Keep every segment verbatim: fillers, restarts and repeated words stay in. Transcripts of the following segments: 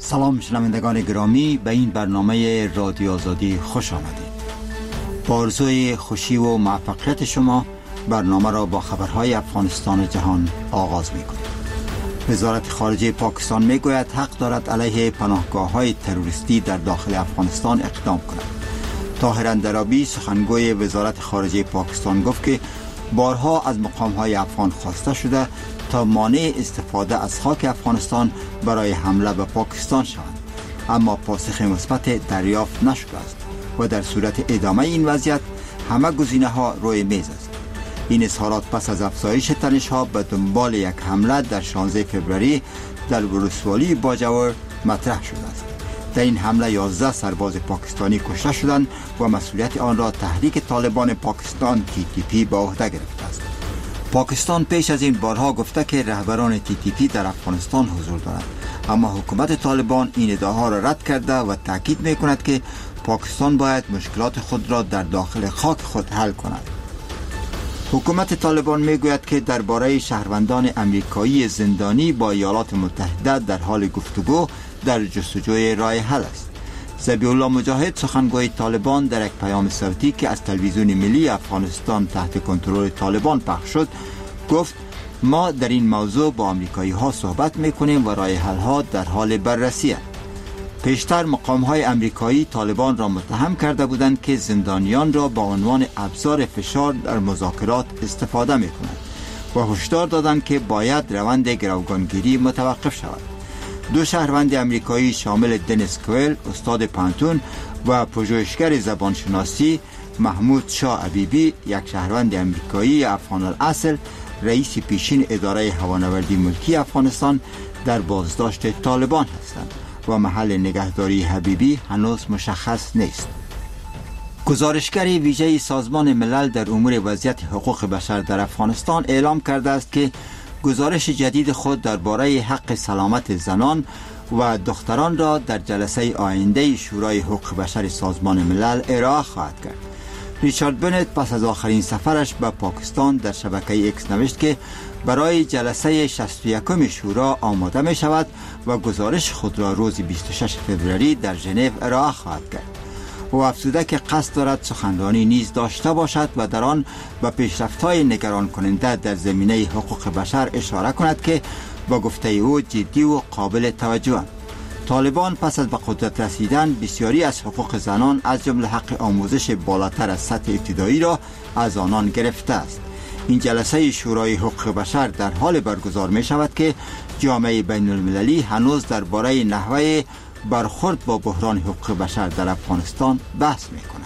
سلام شنوندگان گرامی، به این برنامه رادیو آزادی خوش آمدید. با آرزوی خوشی و موفقیت شما برنامه را با خبرهای افغانستان و جهان آغاز می کنیم. وزارت خارجه پاکستان می گوید حق دارد علیه پناهگاه‌های تروریستی در داخل افغانستان اقدام کند. طاهر اندرابی سخنگوی وزارت خارجه پاکستان گفت که بارها از مقام‌های افغان خواسته شده تا مانع استفاده از خاک افغانستان برای حمله به پاکستان شوند، اما پاسخ مثبت دریافت نشده است و در صورت ادامه این وضعیت همه گزینه‌ها روی میز است. این اظهارات پس از افزایش تنش‌ها به دنبال یک حمله در شانزده فوریه در ولسوالی باجوور مطرح شده است. در این حمله یازده سرباز پاکستانی کشته شدند و مسئولیت آن را تحریک طالبان پاکستان تی تی پی به عهده گرفته است. پاکستان پیش از این بارها گفته که رهبران تی تی پی در افغانستان حضور دارند، اما حکومت طالبان این ادعاها را رد کرده و تاکید می‌کند که پاکستان باید مشکلات خود را در داخل خاک خود حل کند. حکومت طالبان میگوید که درباره شهروندان امریکایی زندانی با ایالات متحده در حال گفتگو در جستجوی راه حل است. ذبیح الله مجاهد سخنگوی طالبان در یک پیام صوتی که از تلویزیون ملی افغانستان تحت کنترل طالبان پخش شد گفت: ما در این موضوع با آمریکایی ها صحبت میکنیم و راه حل ها در حال بررسی است. پیشتر مقام های آمریکایی طالبان را متهم کرده بودند که زندانیان را با عنوان ابزار فشار در مذاکرات استفاده میکنند و هشدار دادند که باید روند گروگانگیری متوقف شود. دو شهروند امریکایی شامل دنیس کوئل، استاد پانتون و پژوهشگر زبانشناسی محمود شاه عبیبی، یک شهروند امریکایی افغان الاصل، رئیس پیشین اداره هوانوردی ملکی افغانستان، در بازداشت طالبان هستند و محل نگهداری حبیبی هنوز مشخص نیست. گزارشگر ویژه سازمان ملل در امور وضعیت حقوق بشر در افغانستان اعلام کرده است که گزارش جدید خود درباره حق سلامت زنان و دختران را در جلسه آینده شورای حقوق بشر سازمان ملل ارائه خواهد کرد. ریچارد بنت پس از آخرین سفرش به پاکستان در شبکه اکس نوشت که برای جلسه شصت و یکم شورا آماده می شود و گزارش خود را روز بیست و شش فوریه در ژنو ارائه خواهد کرد. او افزوده که قصد دارد سخنرانی نیز داشته باشد و در آن به پیشرفت‌های نگران کننده در زمینه حقوق بشر اشاره کند که با گفته او جدی و قابل توجه. طالبان پس از به قدرت رسیدن بسیاری از حقوق زنان از جمله حق آموزش بالاتر از سطح ابتدایی را از آنان گرفته است. این جلسه شورای حقوق بشر در حال برگزار می شود که جامعه بین المللی هنوز درباره نحوه برخورد با بحران حقوق بشر در افغانستان بحث می کند.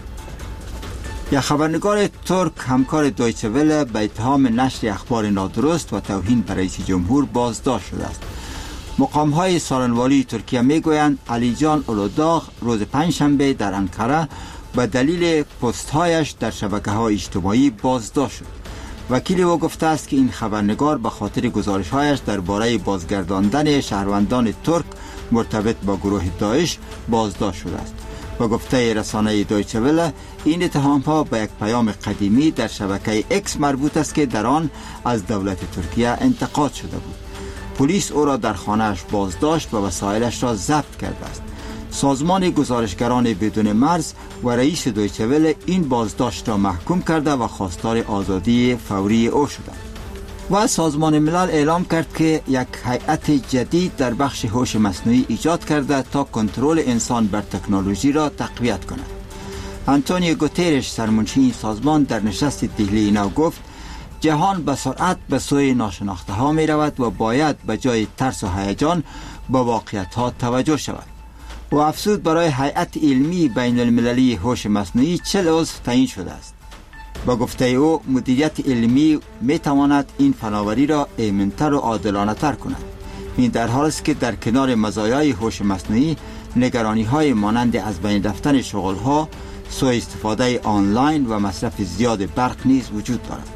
یک خبرنگار ترک همکار دویچه وله به اتهام نشر اخبار نادرست و توهین به رئیس جمهور بازداشت شده است. مقام های سارنوالی ترکیه می گویند علی جان اولوداغ روز پنجشنبه در انقره به دلیل پست هایش در شبکه های اجتماعی بازداشت شد. وکیل او گفته است که این خبرنگار به خاطر گزارش هایش درباره بازگرداندن شهروندان ترک مرتبط با گروه داعش بازداشت شده است. و گفته رسانه دویچه وله این اتهام ها به یک پیام قدیمی در شبکه اکس مربوط است که در آن از دولت ترکیه انتقاد شده بود. پلیس او را در خانه‌اش بازداشت و وسایلش را ضبط کرده است. سازمان گزارشگران بدون مرز و رئیس دویچه وله این بازداشت را محکوم کرده و خواستار آزادی فوری او شدند. و سازمان ملل اعلام کرد که یک هیئت جدید در بخش هوش مصنوعی ایجاد کرده تا کنترل انسان بر تکنولوژی را تقویت کند. آنتونیو گوترش سرمنشی این سازمان در نشست دهلی نو گفت: جهان به سرعت به سوی ناشناخته ها می رود و باید به جای ترس و هیجان به واقعیت ها توجه شود. و افزود برای هیئت علمی بین المللی هوش مصنوعی چهل عضو تعیین شده است. با گفته او مدیریت علمی می تواند این فناوری را ایمن‌تر و عادلانه تر کند. این در حالی است که در کنار مزایای هوش مصنوعی نگرانی های مانند از بین رفتن شغل ها، سوء استفاده آنلاین و مصرف زیاد برق نیز وجود دارد.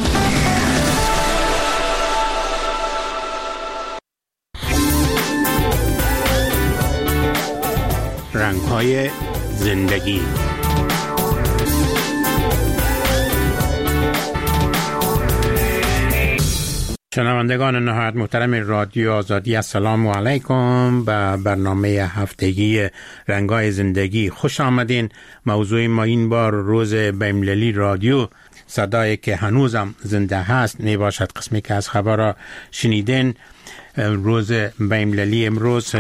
رنگ‌های زندگی. شنوندگان نهایت محترم رادیو آزادی، السلام علیکم. به برنامه هفتگی رنگای زندگی خوش آمدین. موضوع ما این بار روز بین‌المللی رادیو، صدایی که هنوزم زنده هست می باشد. قسمی که از خبر را شنیدین، روز بین‌المللی امروز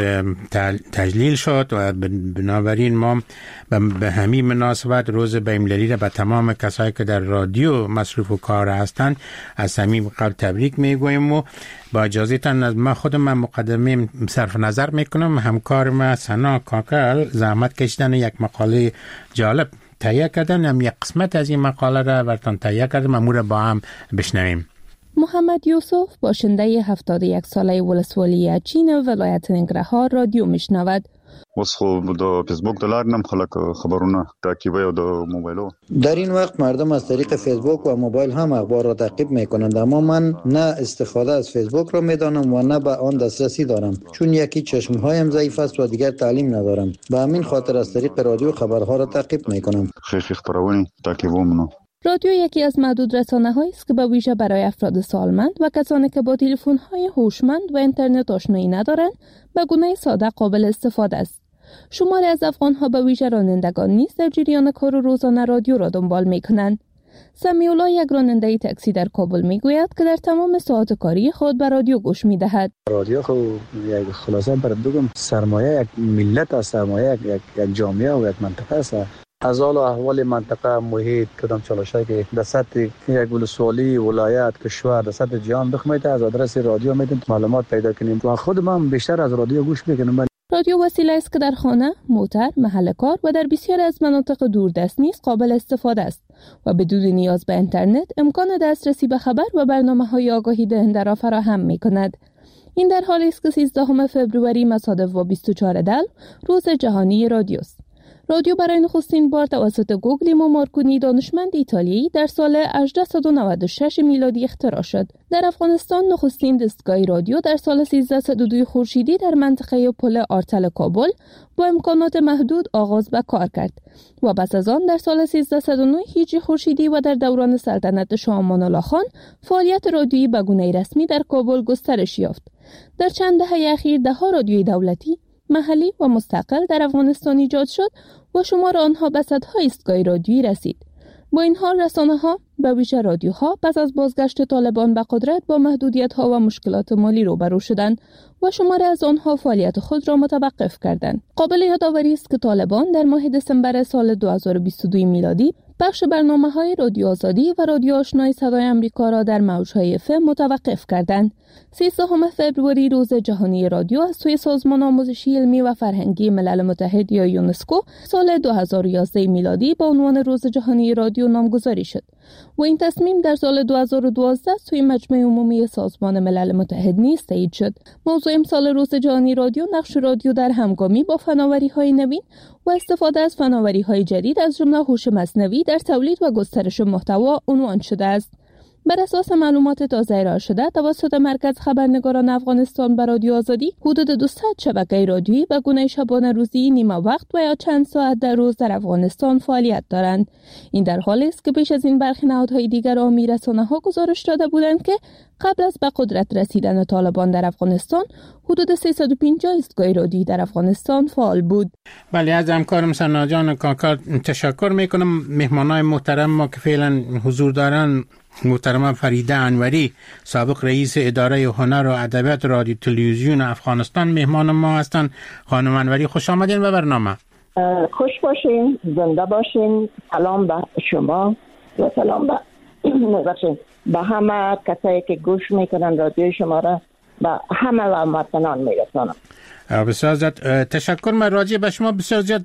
تجلیل شد و بنابراین ما به همین مناسبت روز بین‌المللی را به تمام کسایی که در رادیو مصروف و کار هستند از صمیم قلب تبریک میگویم و با اجازهتان از ما خودم من مقدمه صرف نظر میکنم. همکار ما سنا کاکل زحمت کشیدن یک مقاله جالب تهیه کردن، هم یک قسمت از این مقاله را براتون تهیه کردم، ما را با هم بشنویم. محمد یوسف باشنده هفتاد و یک ساله ولسوالی چین ولایت ننگرهار رادیو میشنود. اوس خو د فیسبوک د لارې نم خلک خبرونه تعقیبوي او د موبایلو. در این وقت مردم از طریق فیسبوک و موبایل هم اخبار را تعقیب میکنند، اما من نه استفاده از فیسبوک را میدانم و نه به آن دسترسی دارم، چون یکی چشمهایم ضعیف است و دیگر تعلیم ندارم. به همین خاطر از طریق رادیو خبرها را تعقیب میکنم. خیلی خبرونه تعقیبوم. رادیو یکی از معدود رسانه‌هایی است که به ویژه برای افراد سالمند و کسانی که با تلفن‌های هوشمند و اینترنت آشنایی ندارند به گونه ساده قابل استفاده است. شماری از افغان‌ها به ویژه رانندگان نیز در جریان کار روزانه رادیو را دنبال می‌کنند. سمیولا یک راننده تاکسی در کابل میگوید که در تمام ساعات کاری خود به رادیو گوش می‌دهد. رادیو خو یک خلاصه بر دوم سرمایه یک ملت است، سرمایه یک یک جامعه و یک منطقه است. از حال و احوال منطقه، محیط، کدام چالشایی که در سطح یک ولسوالی، ولایت، کشور، در سطح جهان بخواید از آدرس رادیو میتونید معلومات پیدا کنیم و خود من بیشتر از رادیو گوش میکنم. رادیو وسیله است که در خانه، موتر، محل کار و در بسیاری از مناطق دوردست نیز قابل استفاده است و بدون نیاز به اینترنت امکان دسترسی به خبر و برنامه‌های آگاهی دهنده را فراهم می‌کند. این در حالی است که سیزدهم فوریه مصادف با بیست و چهارم دل روز جهانی رادیو است. رادیو برای نخستین بار توسط گوگلیمو مارکونی دانشمند ایتالیایی در سال هجده نود و شش میلادی اختراع شد. در افغانستان نخستین دستگاه رادیو در سال سیزده و دو خورشیدی در منطقه پل آرتل کابل با امکانات محدود آغاز به کار کرد و پس از آن در سال سیزده و نه هجری خورشیدی و در دوران سلطنت شاه امان الله خان فعالیت رادیویی به گونه رسمی در کابل گسترش یافت. در چند دهه اخیر ده‌ها رادیوی دولتی، محلی و مستقل در افغانستان ایجاد شد و شمار آنها به صدها ایستگاه رادیویی رسید. با این حال رسانه‌ها به ویژه رادیوها پس از بازگشت طالبان به قدرت با محدودیت‌ها و مشکلات مالی روبرو شدند و شماری از آنها فعالیت خود را متوقف کردند. قابل یادآوری است که طالبان در ماه دسامبر سال دو هزار و بیست و دو میلادی بخش برنامه‌های رادیو آزادی و رادیو آشنای صدای آمریکا را در موج‌های اف ام متوقف کردند. سیزدهم فوریه روز جهانی رادیو از سوی سازمان آموزشی علمی و فرهنگی ملل متحد یا یونسکو سال دو هزار و یازده میلادی با عنوان روز جهانی رادیو نامگذاری شد و این تصمیم در سال دو هزار و دوازده سوی مجمع عمومی سازمان ملل متحد نیز تایید شد. موضوع امسال روز جهانی رادیو نقش رادیو در همگامی با فناوری‌های نوین و استفاده از فناوری‌های جدید از جمله هوش مصنوعی در تولید و گسترش محتوا عنوان شده است. بر اساس معلومات تازه ارائه شده توسط مرکز خبرنگاران افغانستان به رادیو آزادی، حدود دویست شبکه رادیویی به گونه شبانه روزی، نیمه وقت و یا چند ساعت در روز در افغانستان فعالیت دارند. این در حالی است که پیش از این برخی نهادهای دیگر عامی رسانه‌ها گزارش داده بودند که قبل از به قدرت رسیدن طالبان در افغانستان حدود سیصد و پنجاه ایستگاه رادیویی در افغانستان فعال بود. بله، از همکارم سنا جان کاکا تشکر میکنم. مهمانای محترم ما که فعلا حضور دارن، محترم فریده انوری، سابق رئیس اداره هنر و ادبیات رادیو تلویزیون افغانستان مهمان ما هستند. خانم انوری خوش آمدین به برنامه. خوش باشین، زنده باشین. سلام به شما و سلام به نباشین به همه کسایی که گوش میکنن رادیو شما را، به همه وطنان میرسانم. بسیار زیاد تشکر. من راجع به شما بسیار زیاد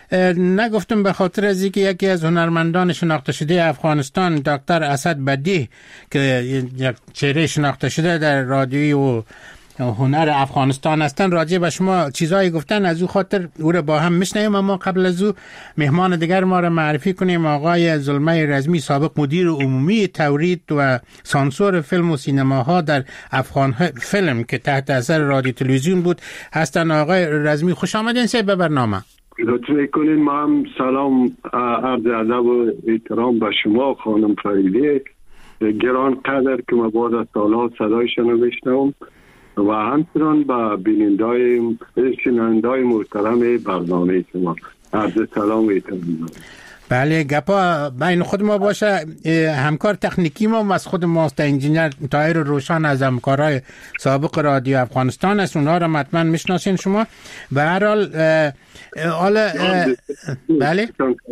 نگفتم به خاطر از اینکه یکی از هنرمندان شناخته شده افغانستان دکتر اسد بدیع که یک چهره شناخته شده در رادیویی و هنر افغانستان هستن، راجع به شما چیزایی گفتن، از او خاطر او را با هم میشنویم. اما قبل از او مهمان دیگر ما را معرفی کنیم. آقای زلمه رزمی، سابق مدیر عمومی تولید و سانسور فیلم و سینماها در افغان فیلم که تحت اثر رادیو تلویزیون بود هستن. آقای رزمی خوش آمدین سه به برنامه. لطف میکنین. ما هم سلام، عرض ادب و احترام به شما خانم فریده گران قدر که ما بعد از سالها صدایشان رو بشنوم و همچنان با بینندای شنوندای محترم برنامه شما عرض سلام ایتان. بله گپا بین خود ما باشه. همکار تکنیکی ما از خود ماست انجینیر طاهر روشن از همکارای سابق رادیو افغانستان است. اونها را حتما میشناسین شما. به هر حال حالا بله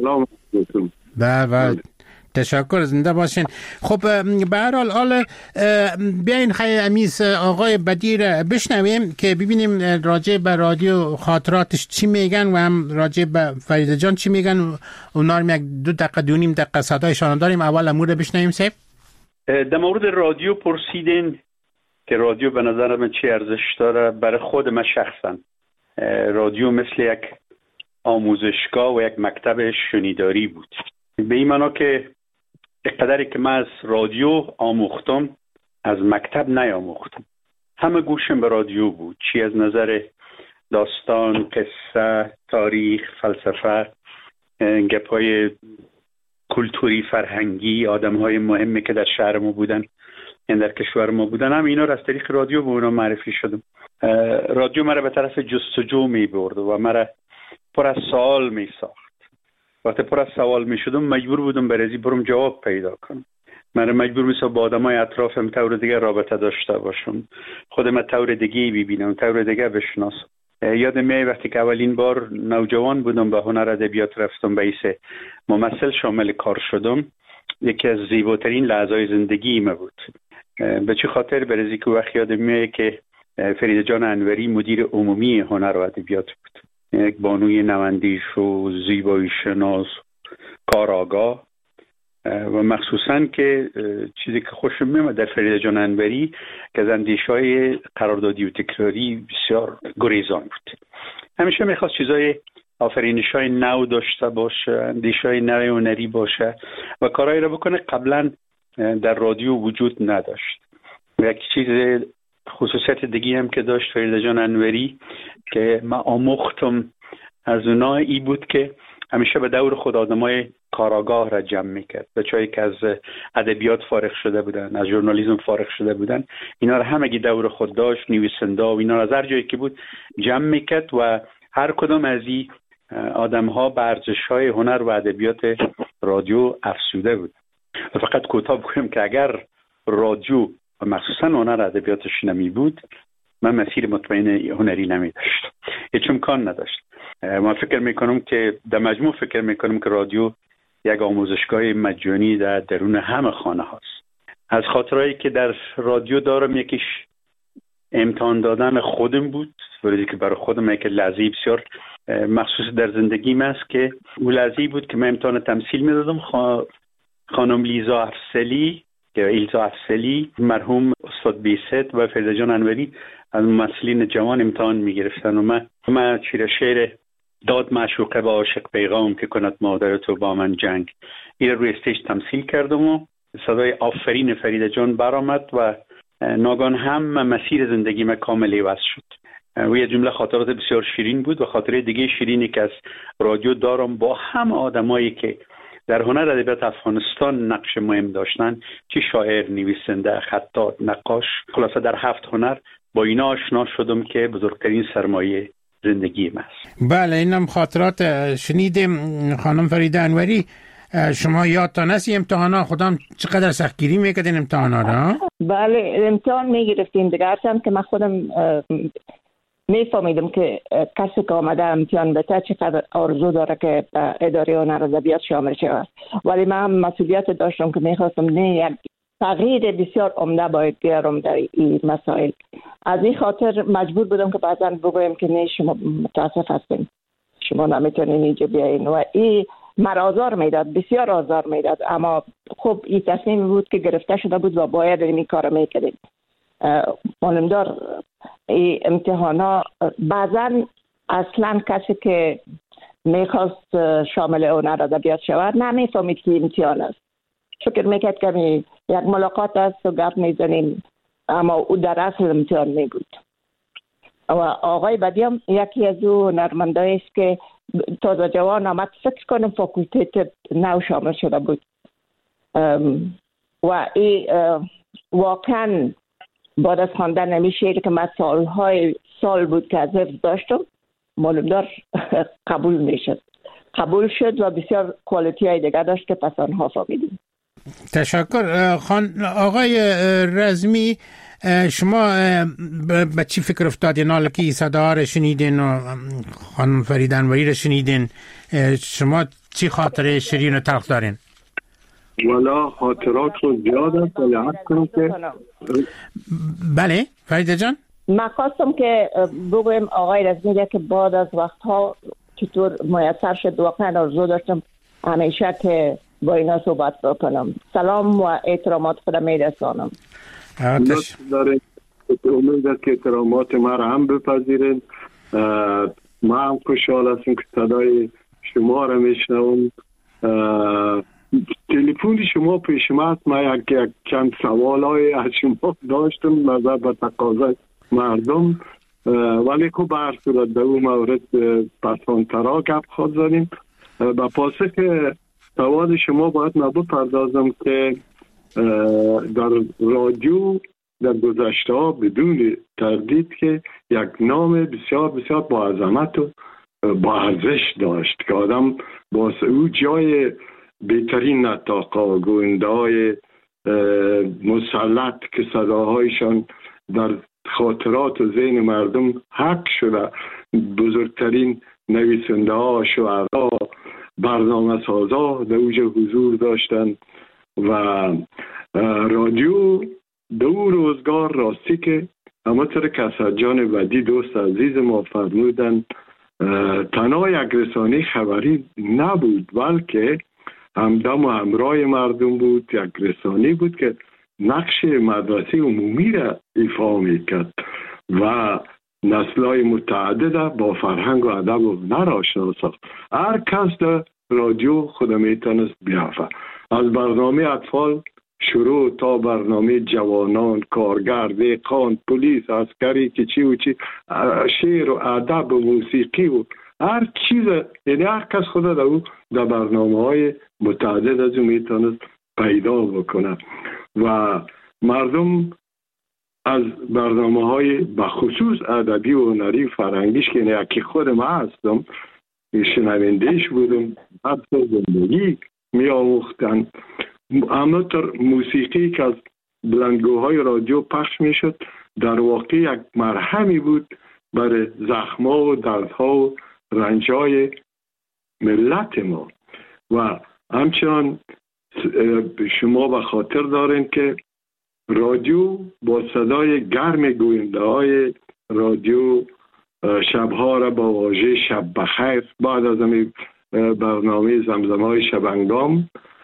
بله تشکر، زنده باشین. خب به هر حال حالا بیاین خیلی امیز آقای بدیر بشنویم که ببینیم راجع به رادیو خاطراتش چی میگن و هم راجع به فریده جان چی میگن. اونا رو یک دو دقیقه دو نیم دقیقه صدایشان داریم. اول امور بشنویم. سیب در مورد رادیو پرسیدین که رادیو به نظر من چی ارزش داره. برای خود من شخصا رادیو مثل یک آموزشگاه و یک مکتب شنیداری بود، به این معنا که اقدری که من از رادیو آموختم از مکتب نیاموختم. همه گوشم به رادیو بود، چی از نظر داستان، قصه، تاریخ، فلسفه، گپای کلتوری، فرهنگی، آدم‌های مهمی که در شهر ما بودن، یعنی در کشور ما بودن، هم اینا را از طریق رادیو به اونا معرفی شدم. رادیو مرا به طرف جستجو می برد و مرا پر از سوال می ساخت. وقتی پر از سوال می شدم مجبور بودم برای برم جواب پیدا کنم. من مجبور میشم با آدمای اطرافم طور دیگه رابطه داشته باشم، خودم طور دیگه ببینم، طور دیگه بشناسم. یادم میاد وقتی که اولین بار نوجوان بودم به هنر ادبیات رفتم، به ایسه ممثل شامل کار شدم، یکی از زیباترین لحظه‌های زندگی ما بود. به چه خاطر؟ برای که وقت یادم میاد که فریده جان انوری مدیر عمومی هنر و ادبیات بود، یک بانوی نوندیش و زیبایی شناس، کارآگاه، و مخصوصاً که چیزی که خوشم میاد در فریده جان انوری که از اندیشه‌های قراردادی و تکراری بسیار گریزان بود. همیشه میخواست چیزای آفرینش‌های نو داشته باشه، اندیشه‌های نو هنری باشه و کارهایی را بکنه قبلا در رادیو وجود نداشت. یک چیز خصوصیت دیگه هم که داشت فریده جان انوری که من آموختم از اونها ای بود که همیشه به دور خود آدمای کاراگاه را جمع میکرد، بچه‌ای که از ادبیات فارغ شده بودن، از ژورنالیسم فارغ شده بودن، اینا را همگی دور خود داشت، نویسنده و اینا را از هر جایی که بود جمع میکرد و هر کدام از این آدم‌ها به ارزش‌های هنر و ادبیات رادیو افزوده بود. و فقط کوتاه بگم که اگر رادیو و مخصوصا هنر ادبیاتش نمی بود، من مسیر مطمئن هنری نمی داشت، هیچ امکان نداشت. من فکر میکنم که در مجموع فکر میکنم که رادیو یک آموزشگاه مجانی در درون همه خانه هاست. از خاطرهایی که در رادیو دارم یکیش امتحان دادن خودم بود، ولی که برای خودم یک لحظه بسیار مخصوص در زندگیم است که اون لحظه بود که من امتحان تمثیل میدادم. خ... خانم لیزا افسلی که ایلزا افسلی، مرحوم استاد بیست و فریده جان انوری از ممثلین جوان امتحان میگرفتن و من من چیره شعر داد معشوقه با عاشق پیغام که کند مادر تو با من جنگ، این روی استیج تمثیل کردم و صدای آفرین فریده جان برآمد و ناگهان هم مسیر زندگی من کامل عوض شد. و یه جمله خاطرات بسیار شیرین بود و خاطره دیگه شیرینی که از رادیو دارم با هم آدمایی که در هنر ادبیات افغانستان نقش مهم داشتن، چه شاعر، نویسنده، خطاط، نقاش، خلاصه در هفت هنر با اینا آشنا شدم که بزرگترین سرمایه زندگی من است. بله، اینم خاطرات شنیدیم. خانم فریده انوری، شما یادتان است امتحانا خودم چقدر سختگیری میکردین امتحانا را؟ بله، امتحان میگرفتیم دیگه، هرچند که من خودم میفهمیدم که کسی که آمده امتحان بده چقدر آرزو داره که اداره هنر ادبیات شامل شود، ولی من مسئولیت داشتم که میخواستم نه یک تغییر بسیار عمده باید بیارم در این مسائل. از این خاطر مجبور بودم که بعضا بگویم که نه شما متاسف هستین، شما نمیتونین اینجا بیاین و این مرا آزار میداد، بسیار آزار میداد. اما خب این تصمیم بود که گرفته شده بود و باید این کار میکردیم. معلومدار این امتحانا بعضا اصلا کسی که میخواست شامل هنر ادبیات شود نمیفهمید که امتحان است، فکر میکرد که یک ملاقات است و گپ میزنیم، اما او در اصل امتحان میبود. و آقای بدیم یکی از او هنرمندایی است که تازه جوان آمد، فکر کنم فاکولته نو شامل شده بود. و این واقعا بعد از خواندن نمی شعر که من سالهای سال بود که از حفظ داشتم معلومدار قبول می شد قبول شد و بسیار کوالیتی های دیگه داشت که پس آنها فهمیدیم. تشکر. خان آقای رزمی، شما به چی فکر افتادین حالا که صدا رو شنیدین و خانم فرید انوری رو شنیدین؟ شما چی خاطره شیرین و تلخ دارین؟ والا خاطرات رو زیاد است ولی حد کنم که بله فریده جان، من خواستم که بگویم آقای رزمی که بعد از وقتها چطور میسر شد. واقعا آرزو داشتم همیشه که با اینا صحبت بکنم. سلام و احترامات خودم میرسانم. آتش داره امید است که احترامات ما را هم بپذیرین. ما هم خوشحال هستیم که صدای شما را میشنوم. تلفن شما پیش ما است. ما یک چند سوال های از شما داشتم نظر به تقاضای مردم، ولی خب به هر صورت در اون مورد پسانترا گپ خود زدیم. به پاسخ سوال شما باید من بپردازم که در رادیو در گذشته ها بدون تردید که یک نام بسیار بسیار با عظمت و با ارزش داشت که آدم با او جای بهترین نطاقا گوینده های مسلط که صداهایشان در خاطرات و ذهن مردم حق شده، بزرگترین نویسنده ها، شعرا، برنامه سازا در اوج حضور داشتن و رادیو دو روزگار راستی که همونطور که اسد جان ودی دوست عزیز ما فرمودن تنها یک رسانه خبری نبود بلکه همدم و همراه مردم بود. یک رسانه بود که نقش مدرسه عمومی را ایفا میکرد و نسل‌های متعدد با فرهنگ و ادب و هنر آشنا ساخت. هر کس در رادیو خود میتونست بیافه، از برنامه اطفال شروع تا برنامه جوانان، کارگر، دهقان، پلیس، عسکری که چی و چی، شعر و ادب و موسیقی و هر چیز، یعنی هر کس خود در او در برنامه های متعدد از او میتونست پیدا بکنه و مردم از برنامه های بخصوص ادبی و هنری فرهنگیش که یکی خود ما هستم شنوندهش بودم، بعد زندگی می آموختن. همونطور موسیقی که از بلندگوهای رادیو پخش می شد در واقع یک مرهمی بود برای زخم‌ها و دردها و رنجای ملت ما و همچنان شما به خاطر دارین که رادیو با صدای گرم گوینده های رادیو شبها را با واژه شب بخیر، بعد از همین برنامه زمزمه های شبنگام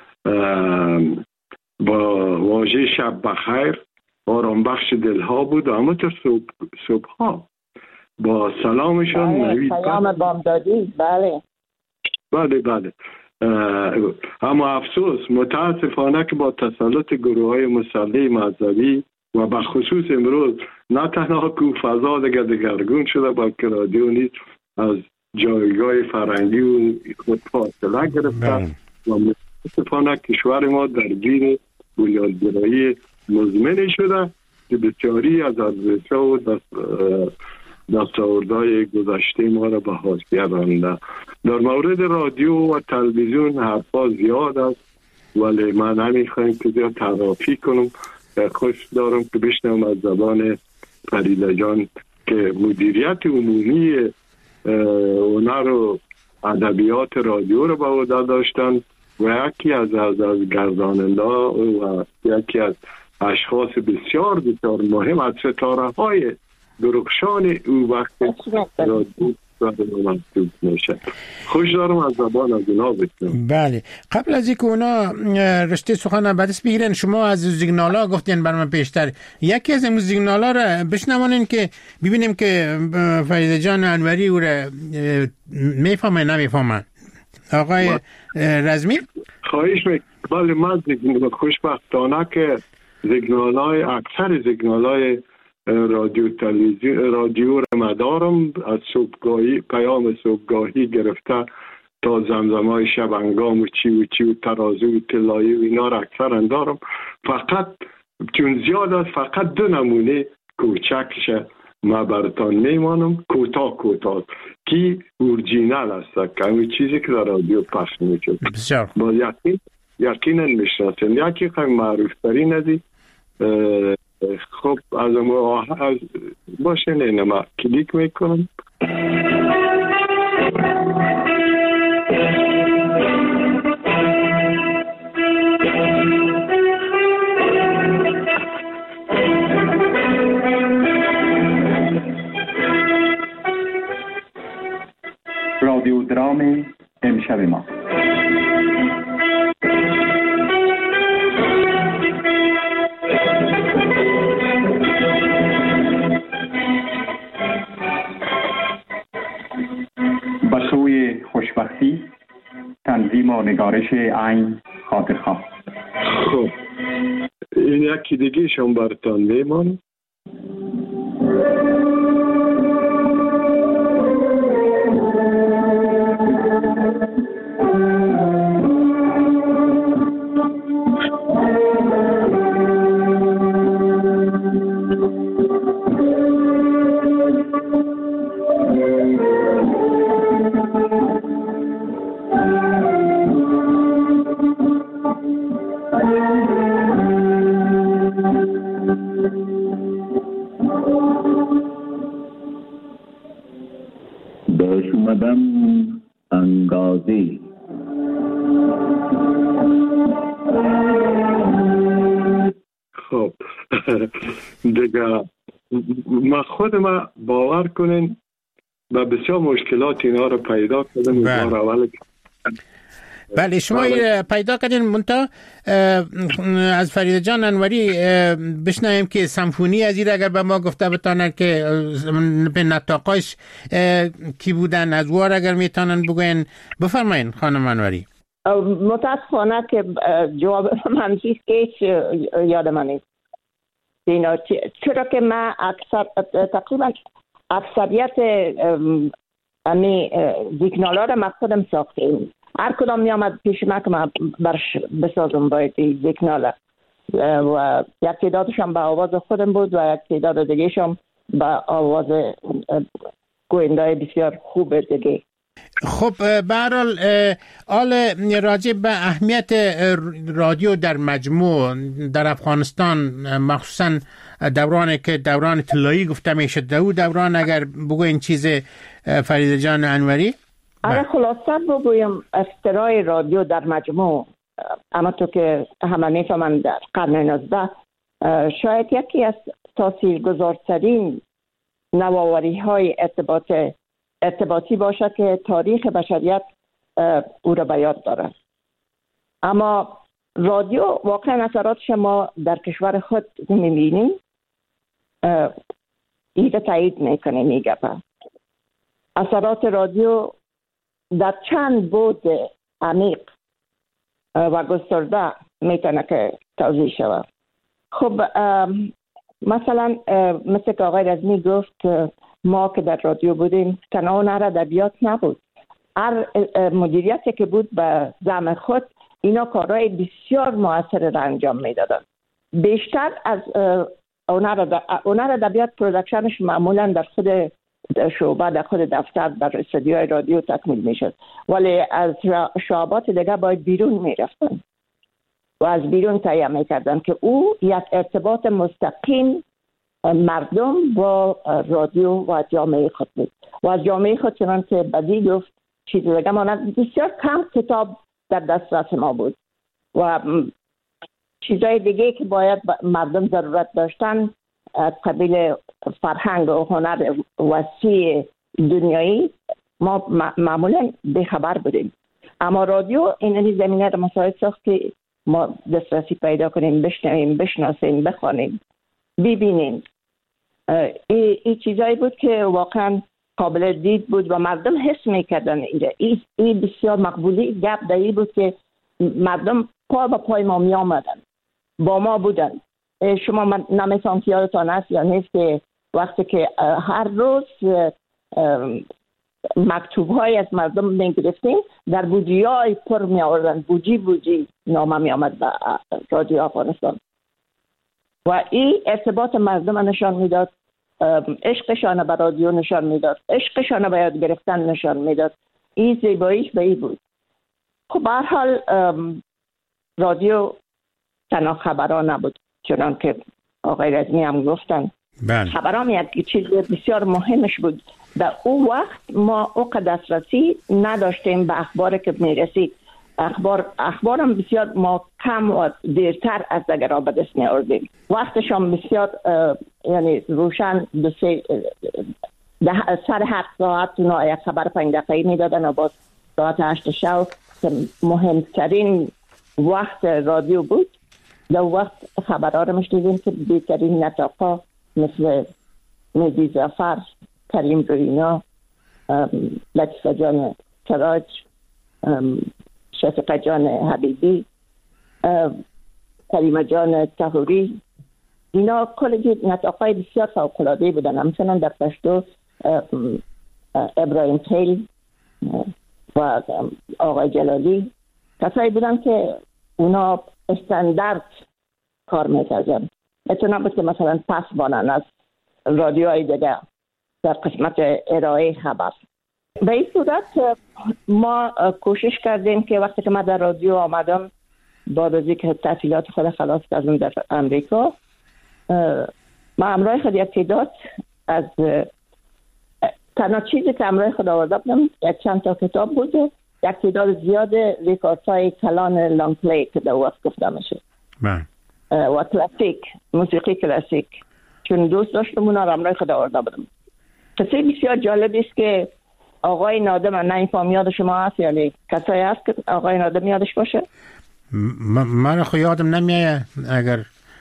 با واژه شب بخیر آرام بخش دلها بود و همونطور صبح صبحها با سلامشان نوید سلام بامدادی. بله بله بله اما افسوس متاسفانه که با تسلط گروه های مسلح مذهبی و به خصوص امروز نه تنها که فضا دیگر دگرگون شده بلکه رادیو نیز از جایگاه فرهنگی و خود فاصله گرفته و متاسفانه کشور ما درگیر بنیادگرایی مزمن شده که بسیاری از ارزش‌ها و دست دستاوردهای گذشته ما را به حاشیه رانده. در مورد رادیو و تلویزیون حرفا زیاد است ولی من نمیخوایم که زیاد تعریف کنم. خوش دارم که بشنوم از زبان فریده جان که مدیریت عمومی هنر و ادبیات رادیو را به عهده داشتن و یکی از از, از گرداننده و یکی از اشخاص بسیار بسیار مهم از ستاره های درخشان او وقت رادیو محسوب میشه. خوش دارم از زبان از اونا بشنوم. بله قبل از اینکه اونا رشته سخن بعدش بگیرن شما از سیگنالا گفتین برام پیشتر یکی از این سیگنالا را بشنوانین که ببینیم که فریده جان انوری او را میفهمه نمیفهمه. آقای رزمی خواهش میکنم. بله من خوشبختانه که سیگنالای اکثر سیگنالای رادیو تلویزیون رادیو را مدارم از صبحگاهی پیام صبحگاهی گرفته تا زمزمای شبنگام و چی و چی و ترازو و طلایی و اینا را اکثرا دارم. فقط چون زیاد است فقط دو نمونه کوچکش ما براتان میمانم، کوتاه کوتاه که اورجینال است، که همین چیزی که در رادیو پخش میشد. بسیار با یقین یقینا میشناسن. یکی خیلی معروف ترین ازی خب از ما از باشه نه ما کلیک میکنم. رادیو درام امشب ما. به سوی خوشبختی، تنظیم و نگارش عین خاطرخواه. خب این یکی دیگه شما براتان میمانم. باش اومدم انگازی. خب دیگه ما خود ما باور کنین و بسیار مشکلات اینا رو پیدا کردم. بار اول بله شما پیدا کردین منتها از فرید جان انوری بشنویم که سمفونی از این اگر به ما گفته بتانن که به نطاقاش کی بودن از وار اگر میتونن بگوین. بفرمایین خانم انوری. متاسفانه که جواب من چیز که یاد من نیست اینا، چرا که من اکثر تقریبا اکثریت امی زیگنالا رو من خودم ساختیم. هر کدام می آمد پیش من که من برش بسازم باید زیگنالا و یک تعدادش هم به آواز خودم بود و یک تعداد دیگهش هم به آواز گویندای بسیار خوب دیگه. خب به هر حال آل راجع به اهمیت رادیو در مجموع در افغانستان، مخصوصا دورانی که دوران طلایی گفته میشه، دو دوران اگر بگوین چیز فرید جان انوری. اگر خلاصه بگویم اختراع رادیو در مجموع، اما تو که همه میفهمن در قرن نوزده شاید یکی از تاثیرگذارترین نوآوری های ارتباط ارتباطی باشد که تاریخ بشریت او را به یاد دارد. اما رادیو واقعا اثراتش ما در کشور خود میبینیم، ایده تایید میکنه میگه اثرات رادیو در چند بود عمیق و گسترده میتونه که توضیح شود. خب مثلا مثل که آقای رزمی گفت ما که در رادیو بودیم تنها هنر ادبیات نبود، هر مدیریتی که بود به زعم خود اینا کارهای بسیار مؤثر را انجام میدادن. بیشتر از هنر ادبیات پرودکشنش معمولا در خود شعبه در خود دفتر در استودیوهای رادیو تکمیل میشد، ولی از شعبات دیگه باید بیرون میرفتن و از بیرون تهیه میکردن که او یک ارتباط مستقیم مردم با رادیو و جامعه خود بود و از جامعه خود چنان که بدی گفت چیز دیگه مانند بسیار کم کتاب در دسترس ما بود و چیزهای دیگه که باید مردم ضرورت داشتن قبیل فرهنگ و هنر وسیع دنیایی ما معمولا بخبر بودیم. اما رادیو این زمینه رو مساعد ساخت که ما دسترسی پیدا کنیم، بشنویم، بشناسیم، بخوانیم، ببینیم. این ای چیزایی بود که واقعا قابل دید بود و مردم حس میکردن اینجا. این ای بسیار مقبولی گپ دایی بود که مردم پا به پای ما می آمدن، با ما بودن. شما نمیتونم که یادتان هست یا نیست که وقتی که هر روز مکتوب های از مردم می گرفتیم، در بودجی های پر می آوردن، بودجی بودجی نامه می آمد به رادیو افغانستان و این ارتباط مردم نشان میداد، عشقشان به رادیو نشان میداد، عشقشان به یاد گرفتن نشان میداد. این زیباییش به این بود. خب به هر حال رادیو تنها خبران نبود، چنان که آقای رزمی هم گفتن. بله. خبران یک چیز بسیار مهمش بود. در اون وقت ما اوقات دسترسی نداشتیم به اخبار که میرسید. اخبار اخبارم بسیار ما کم و دیرتر از دیگران به دست می آوردیم. وقتشان بسیار یعنی روشن دو سه سر هفت ساعت اونا یک خبر پنج دقیقه‌ای میدادن و باز ساعت هشت شب که مهمترین وقت رادیو بود. در وقت خبرها رو میشنیدیم که بهترین نطاقا مثل مهدی ظفر، کریم روینا، لطیفه جان کراج، شفیقه جان حبیبی، کریمه جان طهوری، اینا کلی نطاقای بسیار فوق‌العاده بودن. همچنان در پشتو ابراهیم خیل و آقای جلالی کسایی بودن که اونا استاندارد کار میکردن. اتنا بود که مثلا پس بانن از رادیوهای دیگه در قسمت ارائه خبر. به این صورت ما کوشش کردیم که وقتی که من در رادیو آمدم بعد از اینکه تحصیلات خود خلاص کردم در امریکا، ما همراه خود یک تعداد از تنها چیزی که همراه خود آورده بودم یک چند تا کتاب بود، یک تعداد زیاد ریکاردهای کلان لانگ پلی که در وقت گفته میشه و کلاسیک، موسیقی کلاسیک، چون دوست داشتم اونا را همراه خود آورده بودم. قصه بسیار جالب است که آقای نادم، نه این فهم یاد شما هست یعنی کسایی هست که آقای نادم یادش باشه؟ من خو یادم نمیاد. اگر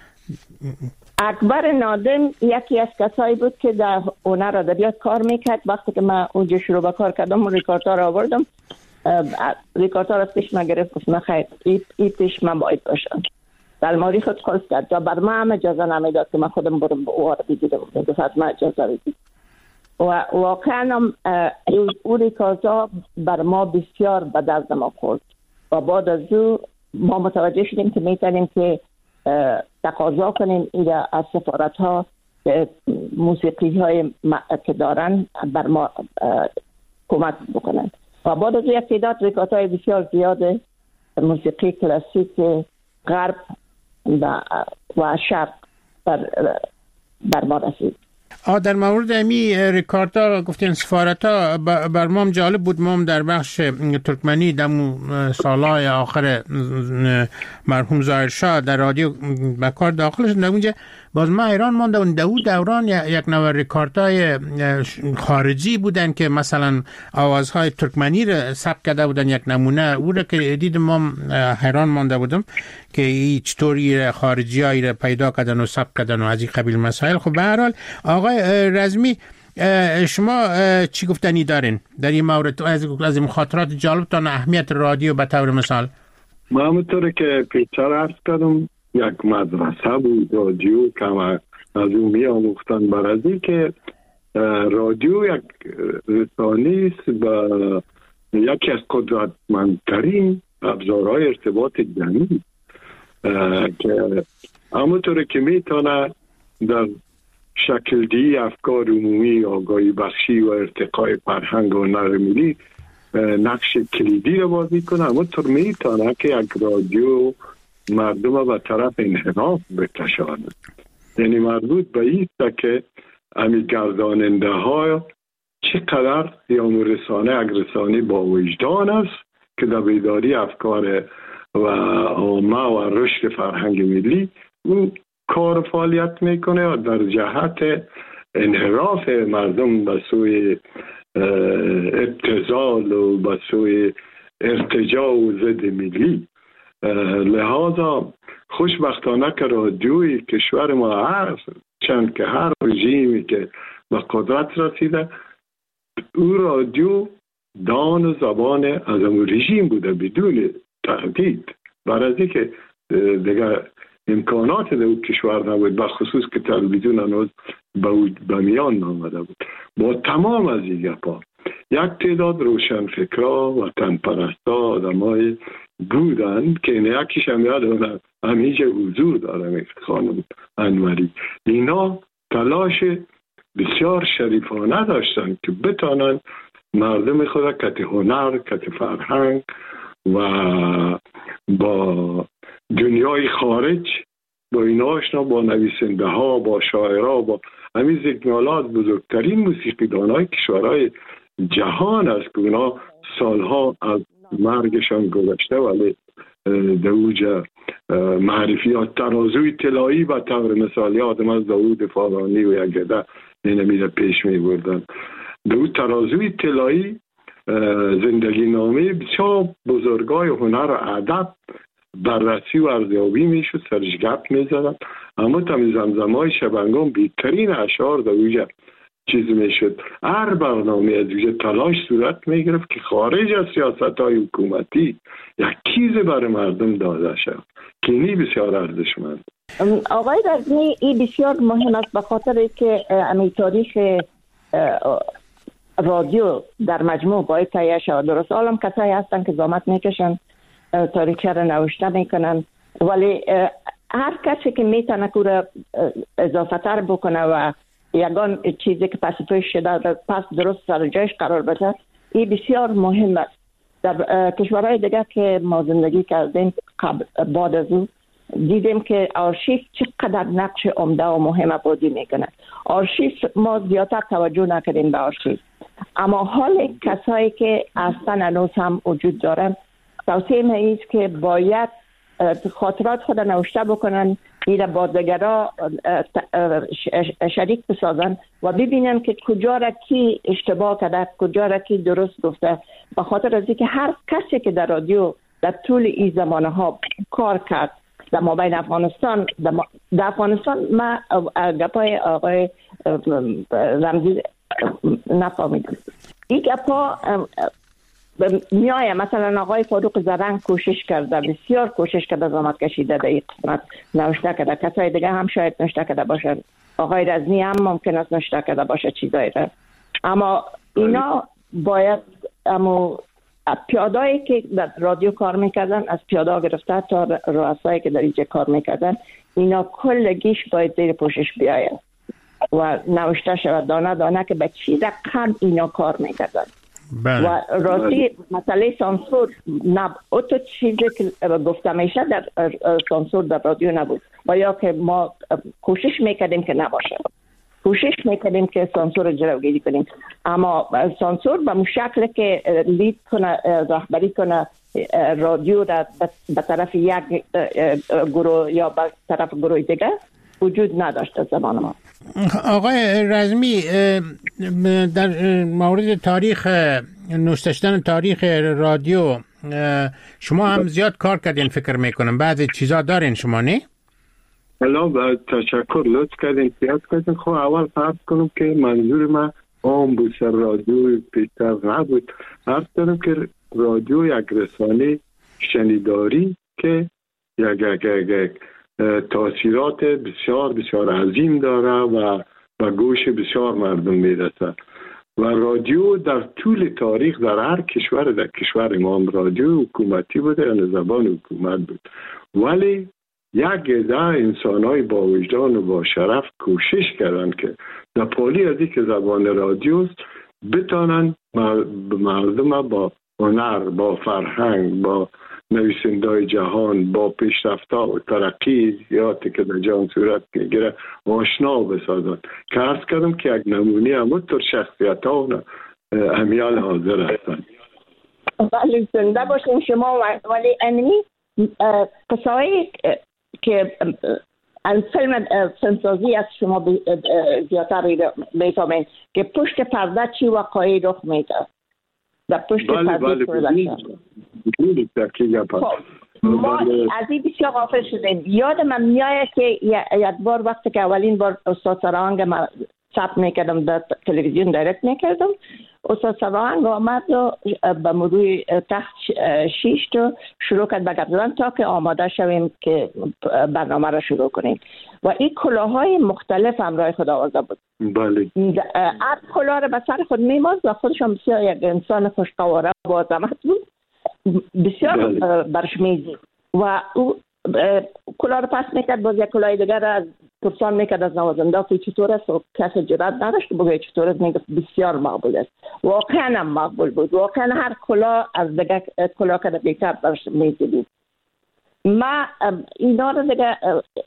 اکبر نادم یکی از کسایی بود که در هنر ادبیات کار میکرد. وقتی که من اونجا شروع به کار کردم ریکاردها را آوردم، ریکاردها را پیش من گرفت، گفت خیر این پیش من باید باشم. در الماری خود خلص کرد تا بر من هم اجازه نمیداد که من خودم برم او را بگیرم، گفت من اجازه بگیرم. و واقعا هم او ریکاردها بر ما بسیار به درد ما خورد و بعد از او ما متوجه شدیم که میتونیم که تقاضا کنیم ایده از سفارت ها موسیقی های که دارن بر ما کمک بکنن و بعد از او یک تعداد ریکارد های بسیار زیاد موسیقی کلاسیک غرب و, و شرق بر, بر ما رسید. آه در مورد امی ریکاردها گفتین سفارتا بر ما جالب بود. ما در بخش ترکمنی دمو سالهای آخر مرحوم ظاهر شاه در رادیو به کار داخل شد. اونجا باز ما ایران مانده اون دو دوران یک نوع ریکاردهای خارجی بودن که مثلا آوازهای ترکمنی را ثبت کرده بودن. یک نمونه او را که دیدم ما حیران مانده بودم که این چطوری خارجی هایی را پیدا کردن و ثبت کردن و از این قبیل مسائل. خب به هر حال آقای رزمی شما چی گفتنی دارین در این مورد از از مخاطرات جالبتان اهمیت رادیو به طور مثال؟ ما همونطور که پیچر عرض کردم یک مدرسه بود رادیو که از اون می آموختن برازی که رادیو یک رسانه است با یکی از قدرتمندترین ابزارهای ارتباط جمعی که همونطور که میتونه در شکل دی افکار عمومی، آگاهی بخشی و ارتقای فرهنگ و هنر ملی نقش کلیدی رو بازی کنه، همونطور میتونه که یک رادیو مردم به طرف انحراف بکشاند. یعنی مربوط به این که امی گرداننده ها چقدر یا رسانه یک رسانه با وجدان است که در بیداری افکار و عامه و رشد فرهنگ ملی او کار فعالیت میکنه و در جهت انحراف مردم به سوی ابتذال و به سوی ارتجاع و ضد ملی. لحاظا خوشبختانه که رادیوی کشور ما هست، چند که هر رژیمی که به قدرت رسیده او رادیو دان و زبان از اون رژیم بوده بدون تردید، برای که دیگه امکانات در اون کشور نبود، بخصوص که تلویزیون هنوز به میان نامده بود. با تمام از این گپا یک تعداد روشنفکرا و تنپرستا آدمای بودن که این یکیش هم یادم همیشه حضور داره خانم انوری. اینا تلاش بسیار شریفانه داشتن که بتانن مردم خود کت هنر، کت فرهنگ و با دنیای خارج با این آشنا، با نویسنده ها، با شاعرها، با همین زیگنالات بزرگترین موسیقیدانای کشورهای جهان است که اونا سالها از مرگشان گذشته ولی در اوج معرفیات ترازوی طلایی و طور مثالی آدم از داوود فالانی و یگده نمیده پیش می بردن. در اون ترازوی طلایی زندگی نامه بسیار بزرگای هنر و ادب بررسی و ارزیابی می شد، سرش گپ می زدن. اما تمی زمزمای شبنگام بیترین اشعار در اوج چیز می شد. هر برنامه از اوج تلاش صورت می گرفت که خارج از سیاست های حکومتی یک چیز برای مردم داده شد که اینی بسیار ارزشمند. آقای رزمی این بسیار مهم است به خاطر که امی تاریخ رادیو در مجموع باید تهیه شود. درست عالم کسایی هستن که زحمت میکشن تاریخچه را نوشته میکنن ولی هر کسی که میتونه که اضافه تر بکنه و یگان چیزی که پس توش شده پس درست سر جایش قرار بده این بسیار مهم است. در کشورهای دیگه که ما زندگی کردیم بعد از اون دیدیم که آرشیو چقدر نقش عمده و مهم بازی میکنه. آرشیو ما زیادتر توجه نکردیم به آرشیو، اما حال کسایی که اصلا هنوز هم وجود دارن توصیه من ایست که باید خاطرات خود نوشته بکنن، این با دیگرها شریک بسازن و ببینن که کجا را کی اشتباه کرده، کجا را کی درست گفته. به خاطر از اینکه هر کسی که در رادیو در طول این زمانه ها کار کرد در مابین افغانستان در افغانستان ما گپای آقای رمزی نفهمیدم. این گپا میایه مثلا آقای فاروق زرنگ کوشش کرده، بسیار کوشش کرده، زحمت کشیده در این قسمت نوشته کرده. کسای دیگه هم شاید نوشته کرده باشن، آقای رزمی هم ممکن است نوشته کرده باشه چیزایی را. اما اینا باید اما پیادایی که در رادیو کار میکردن از پیادا گرفته تا رؤسایی که در اینجا کار میکردن اینا کلگیش باید زیر پوشش بیاید و نوشته شود دانه دانه که به چی رقم اینا کار میکردن. بله. و راستی مسئله سانسور نب اوتو چیزی که گفته میشه در سانسور در رادیو نبود و یا که ما کوشش میکردیم که نباشه، کوشش میکردیم که سانسور جلوگیری کنیم، اما سانسور به شکل که لید کنه، رهبری کنه رادیو را به طرف یک گروه یا به طرف گروه دیگه وجود نداشته زمان ما. آقای رزمی در مورد تاریخ نوشته شدن تاریخ رادیو شما هم زیاد کار کردین فکر میکنم، بعضی چیزا دارین شما نه؟ حالا با تشکر لطف کردین زیاد کردین. خب اول فرض کنم که منظور من عام بود، سر رادیو پیشتر نبود. عرض کنم که رادیو یک رسانه شنیداری که یک یک یک تاثیرات بسیار بسیار عظیم داره و به گوش بسیار مردم میرسه و رادیو در طول تاریخ در هر کشور در کشور ما هم رادیو حکومتی بوده یا زبان حکومت بود، ولی یک عده انسان‌های با وجدان و با شرف کوشش کردن که در پالی از اینکه زبان رادیوست بتانن مردم با هنر، با فرهنگ، با نویسنده‌های جهان، با پیشرفت‌ها و ترقیاتی که در جهان صورت می‌گیره آشنا بسازن. که عرض کردم که یک نمونه همونطور شخصیت‌ها و امیال حاضر هستن. ولی زنده باشین شما. ولی امنی قصه‌ای که از فیلم فیلمسازی از شما زیادتر بیفهمین که پشت پرده چی واقعی رخ میده در پشت پرده پرودکشن. ما از این بسیار غافل شدیم. یاد من میاد که یک بار وقتی که اولین بار استاد سرهنگ ثبت میکردم در تلویزیون دایرکت میکردم. استاد سواهنگ آمد و به مرور تحت شیش تا شروع کرد به گپ زدن تا که آماده شویم که برنامه را شروع کنیم و این کلاهای مختلف همراه خود آورده بود. بله. هر کلاه را به سر خود میمازد و خودشان بسیار یک انسان خوشقواره و با عظمت بود، بسیار برش میزید و او کلاه رو پس میکرد، باز یک کلاه دیگر را از پرسان میکرد از نوازنده که چطور است و کسی جرات نداشت بگه چطور است، میگفت بسیار مقبول است. واقعا هم مقبول بود، واقعا هر کلاه از دیگر کلاه که بهتر برش میزید. ما اینا رو دیگه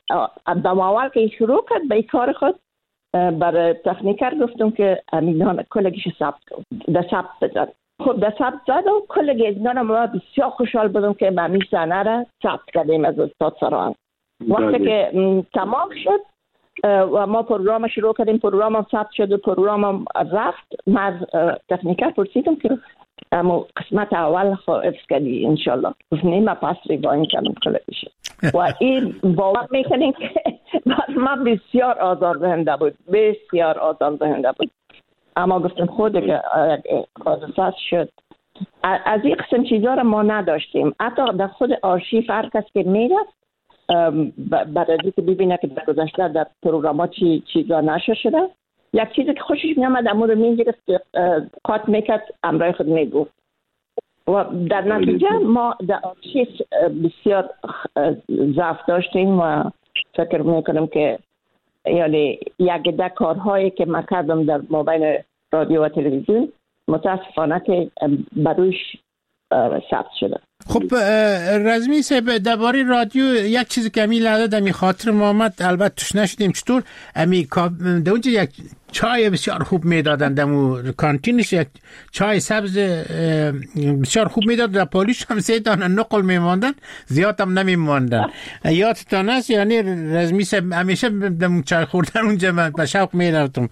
دم اول که شروع کرد به کار خود برای تکنیکر گفتم که اینا کلگیش ثبت کن، در ثبت بزن. خب در ثبت زد و کلگی از اینا ما بسیار خوشحال بودم که ما می صحنه را ثبت کردیم از استاد سواهنگ. وقتی که تمام شد و ما پروگرام شروع کردیم، پروگرام هم ثبت شد و پروگرام هم رفت. من از تکنیکر پرسیدم که اما قسمت اول حفظ کردی انشالله؟ گفت نه، من پس ریوایند کردم کلگیش. و این باور میکنیم که ما بسیار آزاردهنده بود، بسیار آزاردهنده بود. اما گفتم خود که حادثه شد. از این قسم چیزا رو ما نداشتیم. حتی در خود آرشیو هر کس که میرفت برای اینکه ببینه که در گذشته در پروگرام ها چی چیزا نشه شده، یک چیزی که خوشش میامد امو رو میگرفت، قاط میکرد، امرای خود میگفت و در نتیجه ما در آرشیو بسیار ضعف داشتیم و فکر میکنم که یعنی یک ده کارهایی که من کردم در مابین رادیو و تلویزیون متاسفانه که بروش ثبت شده. خب رزمی صاحب، درباره رادیو یک چیزی که امی لحظه دمی خاطر ما آمد، البته توش نشدیم، چطور امی در اونجا یک چای بسیار خوب میدادن، دمو کانتینش یک چای سبز بسیار خوب میداد، در پالیش هم سه دانه نقل میماندن، زیاد هم نمیماندن. یادتان است؟ یعنی رزمی صاحب همیشه دم چای خوردن اونجا من به شوق میرفتم.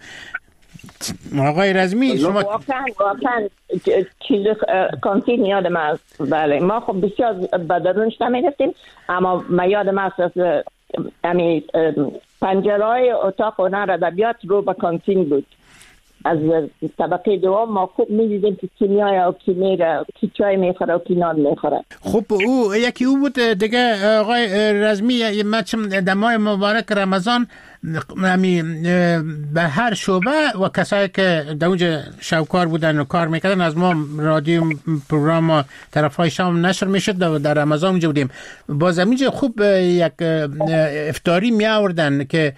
آقای رزمی شما واقعا واقعا چیز کانتین یادم است. بله ما خب بسیار به درونش نمیرفتیم، اما ما یادم است از امی پنجرهای اتاق هنر ادبیات رو به کانتین بود. از طبقه دوم ما خوب می‌دیدیم که کی میای و کی میره، کی چای میخوره و کی نان میخوره. خب او یکی او بود دیگه. آقای رزمی ما چم دمای مبارک رمضان همی به هر شعبه و کسایی که در اونجا شوکار بودن و کار میکردن از ما رادیو پروگرام طرفای شام نشر میشد و در رمضان اونجا بودیم. باز همینجا خوب یک افطاری می آوردن که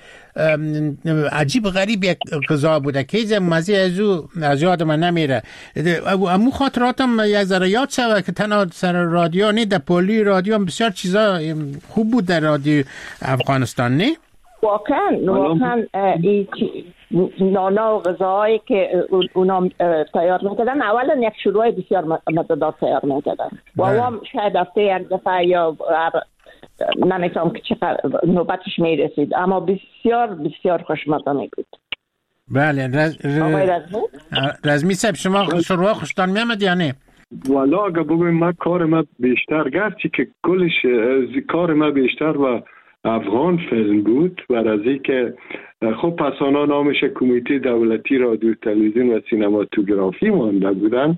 عجیب غریب یک غذا بوده که ایزه مزی از او از یاد من نمیره. امو خاطراتم یک ذره یاد شود که تنها سر رادیو نه، در پولی رادیو هم بسیار چیزا خوب بود در رادیو افغانستان. نه واقعا واقعا نانا و غذاهایی که اونا تیار میکردن اولا یک شروع بسیار متداد تیار میکردن و هم شاید هفته یک دفعه یا نمیتونم که چقدر نوبتش میرسید، اما بسیار بسیار خوشمزه بود. بله رز... ر... رزمی صاحب شما شروع خوشتان میامد یا نه؟ والا اگه بگویم من کار ما بیشتر گرچه که کلش کار ما بیشتر و افغان فیلم بود و از این که خب پس آنها نامش کمیته دولتی رادیو تلویزیون و سینماتوگرافی مانده بودن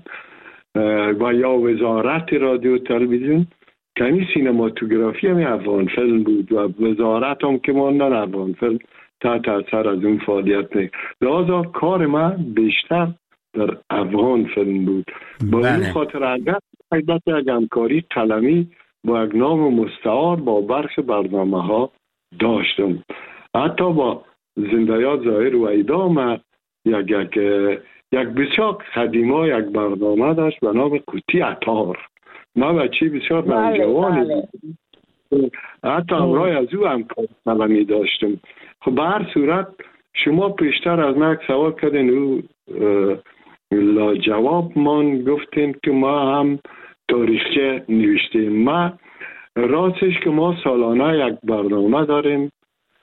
و یا وزارت رادیو تلویزیون، کمی سینماتوگرافی هم افغان فیلم بود و وزارت هم که ماندن افغان فیلم تحت اثر از اون فعالیت نه. لذا کار ما بیشتر در افغان فیلم بود. با این خاطر اگر حیبت یک همکاری قلمی با یک نام مستعار با برخ برنامه ها داشتم. حتی با زندیات ظاهر و ایدام یک, یک, یک بسیار قدیما یک برنامه داشت به نام قوطی عطار. ما بچه بسیار نوجوانی حتی امرای از او هم قلمی داشتم. خب به هر صورت شما پیشتر از من سوال کردین او لا جواب من گفتین که ما هم تاریخچه نوشتیم. ما راستش که ما سالانه یک برنامه داریم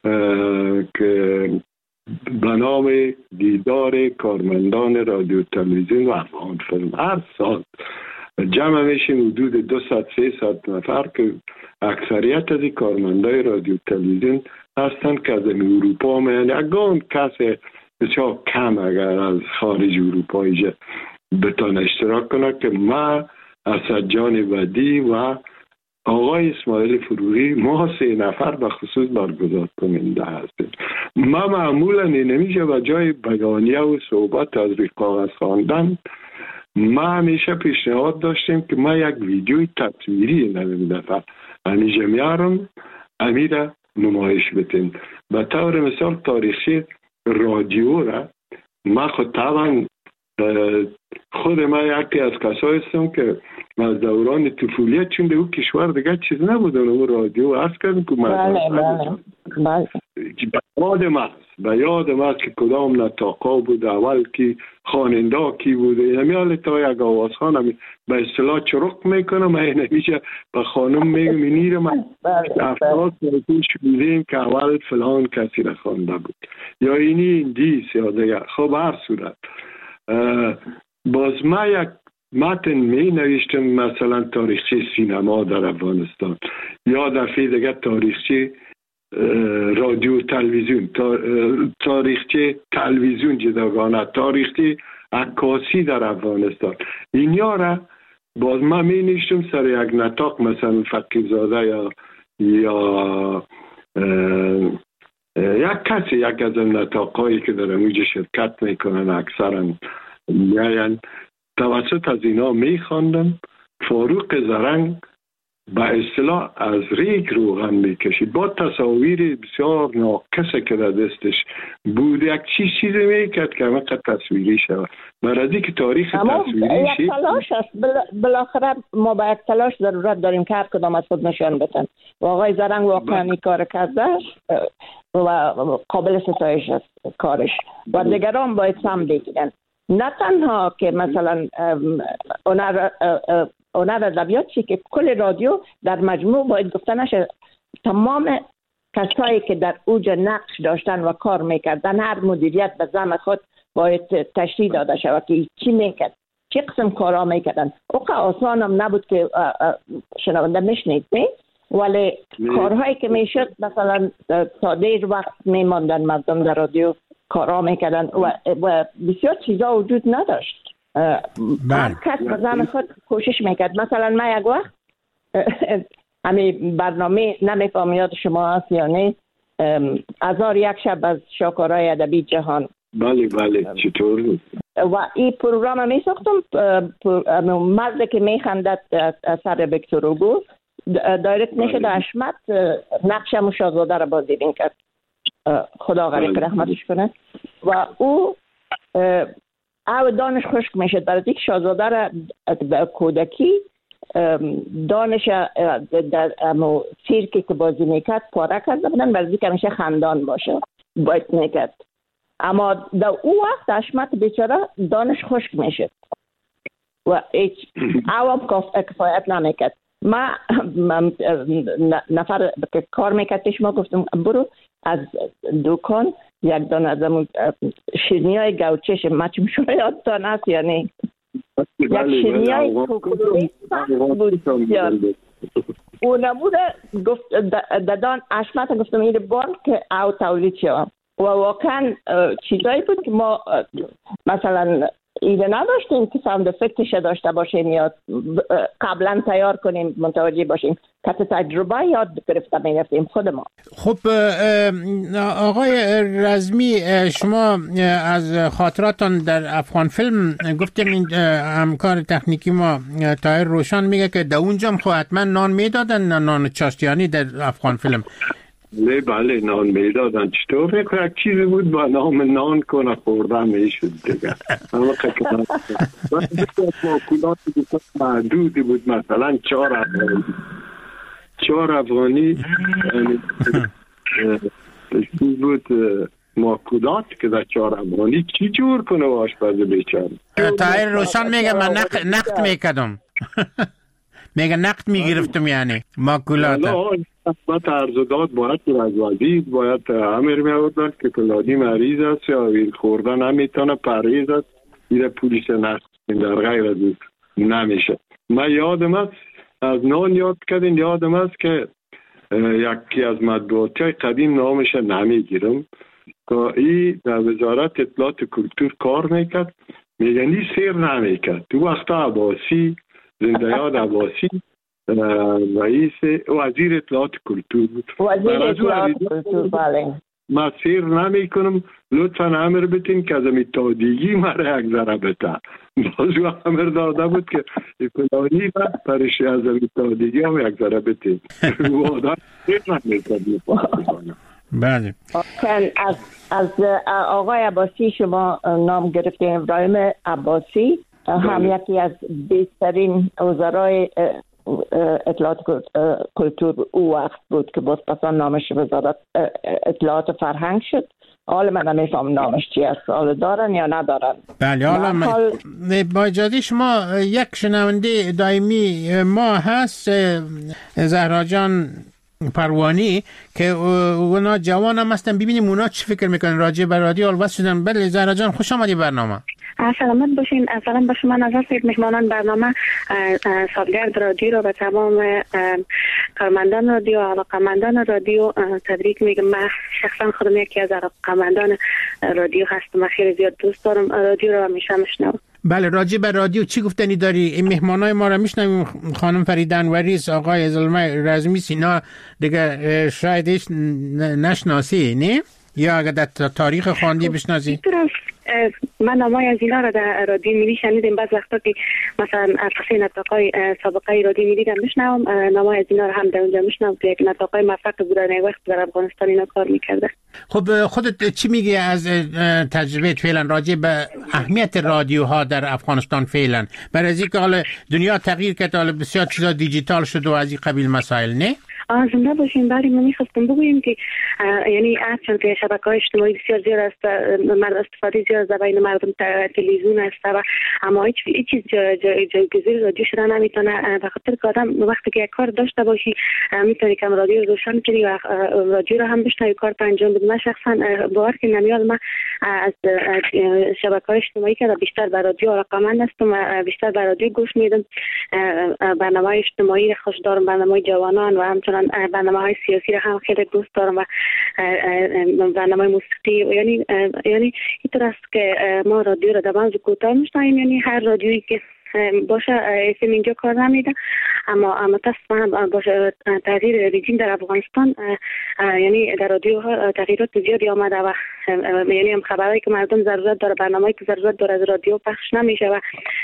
که به نام دیدار کارمندان رادیو تلویزیون و افغان فیلم. هر سال جمع میشیم حدود دویست سیصد نفر که اکثریت از کارمندای رادیو تلویزیون هستند که از اروپا میان. یگان کس بسیار کم اگر از خارج اروپایی بتان اشتراک کنه که ما اسدجان ودی و آقای اسماعیل فروغی ما سه نفر به خصوص برگزار کننده هستیم. ما معمولا نمیشه و جای بیانیه و صحبت از کاغذ خواندن ما همیشه پیشنهاد داشتیم که ما یک ویدیوی تصویری نمیم دفعه همیشه میارم امیره نمایش بتیم. به طور مثال تاریخی رادیو را ما خود طبعا خود ما یکی از کسایی هستم که از دوران طفولیت چون در اون کشور دیگه چیز نبودن و رادیو عرض کردم که بله بله بله به یاد ماست به یاد ماست که کدام نطاقا بود اول کی خواننده کی بود یعنی حال تا یک آوازخان همی به اصطلاح چرک میکنم این نمیشه به خانم میگم اینیره من افراد پیش بودیم که اول فلان کسی را خوانده بود یا اینی این دیس یا دیگه. خب هر صورت باز ما یک متن می نوشتم مثلا تاریخچه سینما در افغانستان یا دفعه دیگه تاریخچه رادیو تلویزیون تاریخچه تلویزیون جداگانه تاریخچه عکاسی در افغانستان اینیا را باز ما می نوشتم سر یک نطاق مثلا فقیرزاده یا یا یک کسی یک از نطاقایی که در اونجا شرکت میکنن اکثرا میاین توسط از اینا میخواندم فاروق زرنگ به اصطلاح از ریگ روغن میکشید با تصاویر بسیار ناقصه که در دستش بود یک چیز چیزی میکرد که همه قد تصویری شود برای که تاریخ تصویری شید یک تلاش است بالاخره ما با یک تلاش ضرورت داریم که هر کدام از خود نشان بدن و آقای زرنگ واقعا این کار کرده و قابل ستایش است کارش و دیگران باید سم بگیرن نه تنها که مثلا هنر هنر ادبیات چی که کل رادیو در مجموع باید گفته نشه تمام کسایی که در اوج نقش داشتن و کار میکردن هر مدیریت به زعم خود باید تشریح داده شود که چی میکرد چه قسم کارا میکردن اوقا آسان هم نبود که شنونده میشنید نه ولی کارهایی که میشد مثلا تا دیر وقت میماندن مردم در رادیو کارا میکردن و, و بسیار چیزا وجود نداشت هر کس به زعم خود کوشش میکرد مثلا من یک وقت همین برنامه نمیفهم یاد شما هست یا نه هزار یک شب از شاهکارهای ادبی جهان بله بله چطور و این پروگرام می ساختم مرد که میخندد سر ویکتور هوگو دایرکت میشد اشمت نقشم شاهزاده را بازی میکرد خدا غریق رحمتش کنه و او او دانش خشک میشد برای اینکه شاهزاده را به کودکی دانش در سیرکی که بازی میکرد پاره کرده بودن برای اینکه همیشه خندان باشه باید میکرد اما در او وقت اشمت بیچاره دانش خشک میشد و هیچ او هم کفایت نمیکرد ما نفر که کار میکرد پیش ما گفتم برو از دکان یک دانه از همون شیرنی های گوچش مچم شاید تا نست یا نه یک شیرنی های کوکولی بود او نبوده گفت دادان اشمت گفتم این بار که او تولید شوم و واقعا چیزایی بود که ما مثلا ایده نداشتیم که ساوند افکتش داشته باشیم یا قبلا تیار کنیم متوجه باشیم که تجربه یاد گرفته می‌رفتیم خود ما. خب آقای رزمی شما از خاطراتون در افغان فیلم گفتیم این همکار تکنیکی ما طاهر روشن میگه که در اونجا خب حتما نان میدادن نان چاشتیانی در افغان فیلم نه بله نان میدادن چطور میکنه یک چیزی بود با نام نان کنه خوردن میشد دیگه اما که ماکولات محدودی بود مثلا چهار افغانی چهار افغانی بود ماکولات که در چهار افغانی چی جور کنه و آشپز بیچاره طاهر روشن میگه من نقد میکردم میگه نقد میگرفتم یعنی ماکولات با ترزداد باید از وزید باید امر می آوردن که کلانی مریض است یا ویل خوردن نمیتونه پریز است ایره پولیس نقد در غیر از نمیشه. من یادم است از نان یاد کردین یادم است که یکی از مطبوعاتی های قدیم نامش نمیگیرم که ای در وزارت اطلاعات کلتور کار میکرد، میگن این سیر نمیکرد. تو وقت عباسی، زنده یاد عباسی رئیس وزیر اطلاعات کلتور بود. وزیر اطلاعات کلتور بله. ما سیر نمی کنم، لطفا امر بتین که از امی تادیگی مرا یک ذره بته. بازو امر داده بود که فلانی وقت پرشی از امی تادیگی هم یک ذره بتین. و آدم سیر نمی کنم. بله. از از آقای عباسی شما نام گرفتین، ابراهیم عباسی هم یکی از بهترین وزرای اطلاعات کلتور او وقت بود که باز پسان نامش وزارت اطلاعات فرهنگ شد. حالا من نمیفهم نامش چی است، حالا دارن یا ندارن. بله حالا من... حال... با اجازه شما یک شنونده دائمی ما هست، زهرا جان پروانی، که اونا جوان هم هستن، ببینیم اونا چی فکر میکنن راجع به رادیو الوس شدن. بله زهرا جان خوش آمدی برنامه. سلامت باشین. سلام به شما نظر سید مهمانان برنامه. سالگرد رادیو رو به تمام کارمندان رادیو، علاقمندان رادیو تبریک میگم. من شخصا خودم یکی از علاقمندان رادیو هستم، خیلی زیاد دوست دارم رادیو رو، همیشه میشنوم. بله راجع به رادیو چی گفتنی داری؟ این مهمانای ما رو میشنویم، خانم فریده انوریس، آقای زلمه رزمی، سینا دیگه شاید ایش نشناسی نه؟ یا اگر در تاریخ خواندی بشناسی؟ من نامای از اینا رو در رادیو ملی شنیدم، بعض وقتا که مثلا پس نطاقای سابقه رادیو ملی رو میشنوم، نامای از اینا رو هم در اونجا میشنوم که یک نطاقای موفق بودن وقت در افغانستان اینا کار میکرده. خب خودت چی میگی از تجربه فعلا راجع به اهمیت رادیوها در افغانستان فعلا؟ برای از اینکه حالا دنیا تغییر کرد، حالا بسیار چیزا دیجیتال شد و از این قبیل مسائل نه؟ زنده باشین. برای من میخواستم بگویم که یعنی چون که شبکه‌های اجتماعی بسیار زیاد است، مرد استفاده زیاد از بین مردم، تلویزیون است و اما هیچ چیز جایگزین رادیو شده نمیتونه. به خاطر که آدم وقتی که یک کار داشته باشی میتونی که رادیو رو روشن کنی و رادیو رو هم بشنوی، کار انجام بدی. من شخصا باور که نمیاد، من از شبکه‌های اجتماعی که بیشتر بر رادیو علاقه‌مند هستم و بیشتر بر رادیو گوش میدم. برنامه‌های اجتماعی خوش دارم، برنامه‌های جوانان و همچنین برنامه‌های سیاسی رو هم خیلی دوست دارم و برنامه موسیقی. یعنی یعنی اینطور است که ما رادیو رو در بعض کوتاه میشنویم، یعنی هر رادیویی که باشه اسم اینجا کار نمیده، اما متاسفانه باشه تغییر رژیم در افغانستان، یعنی در رادیو ها تغییرات زیادی آمده و یعنی هم خبرایی که مردم ضرورت داره، برنامه‌ای که ضرورت داره از رادیو پخش نمیشه و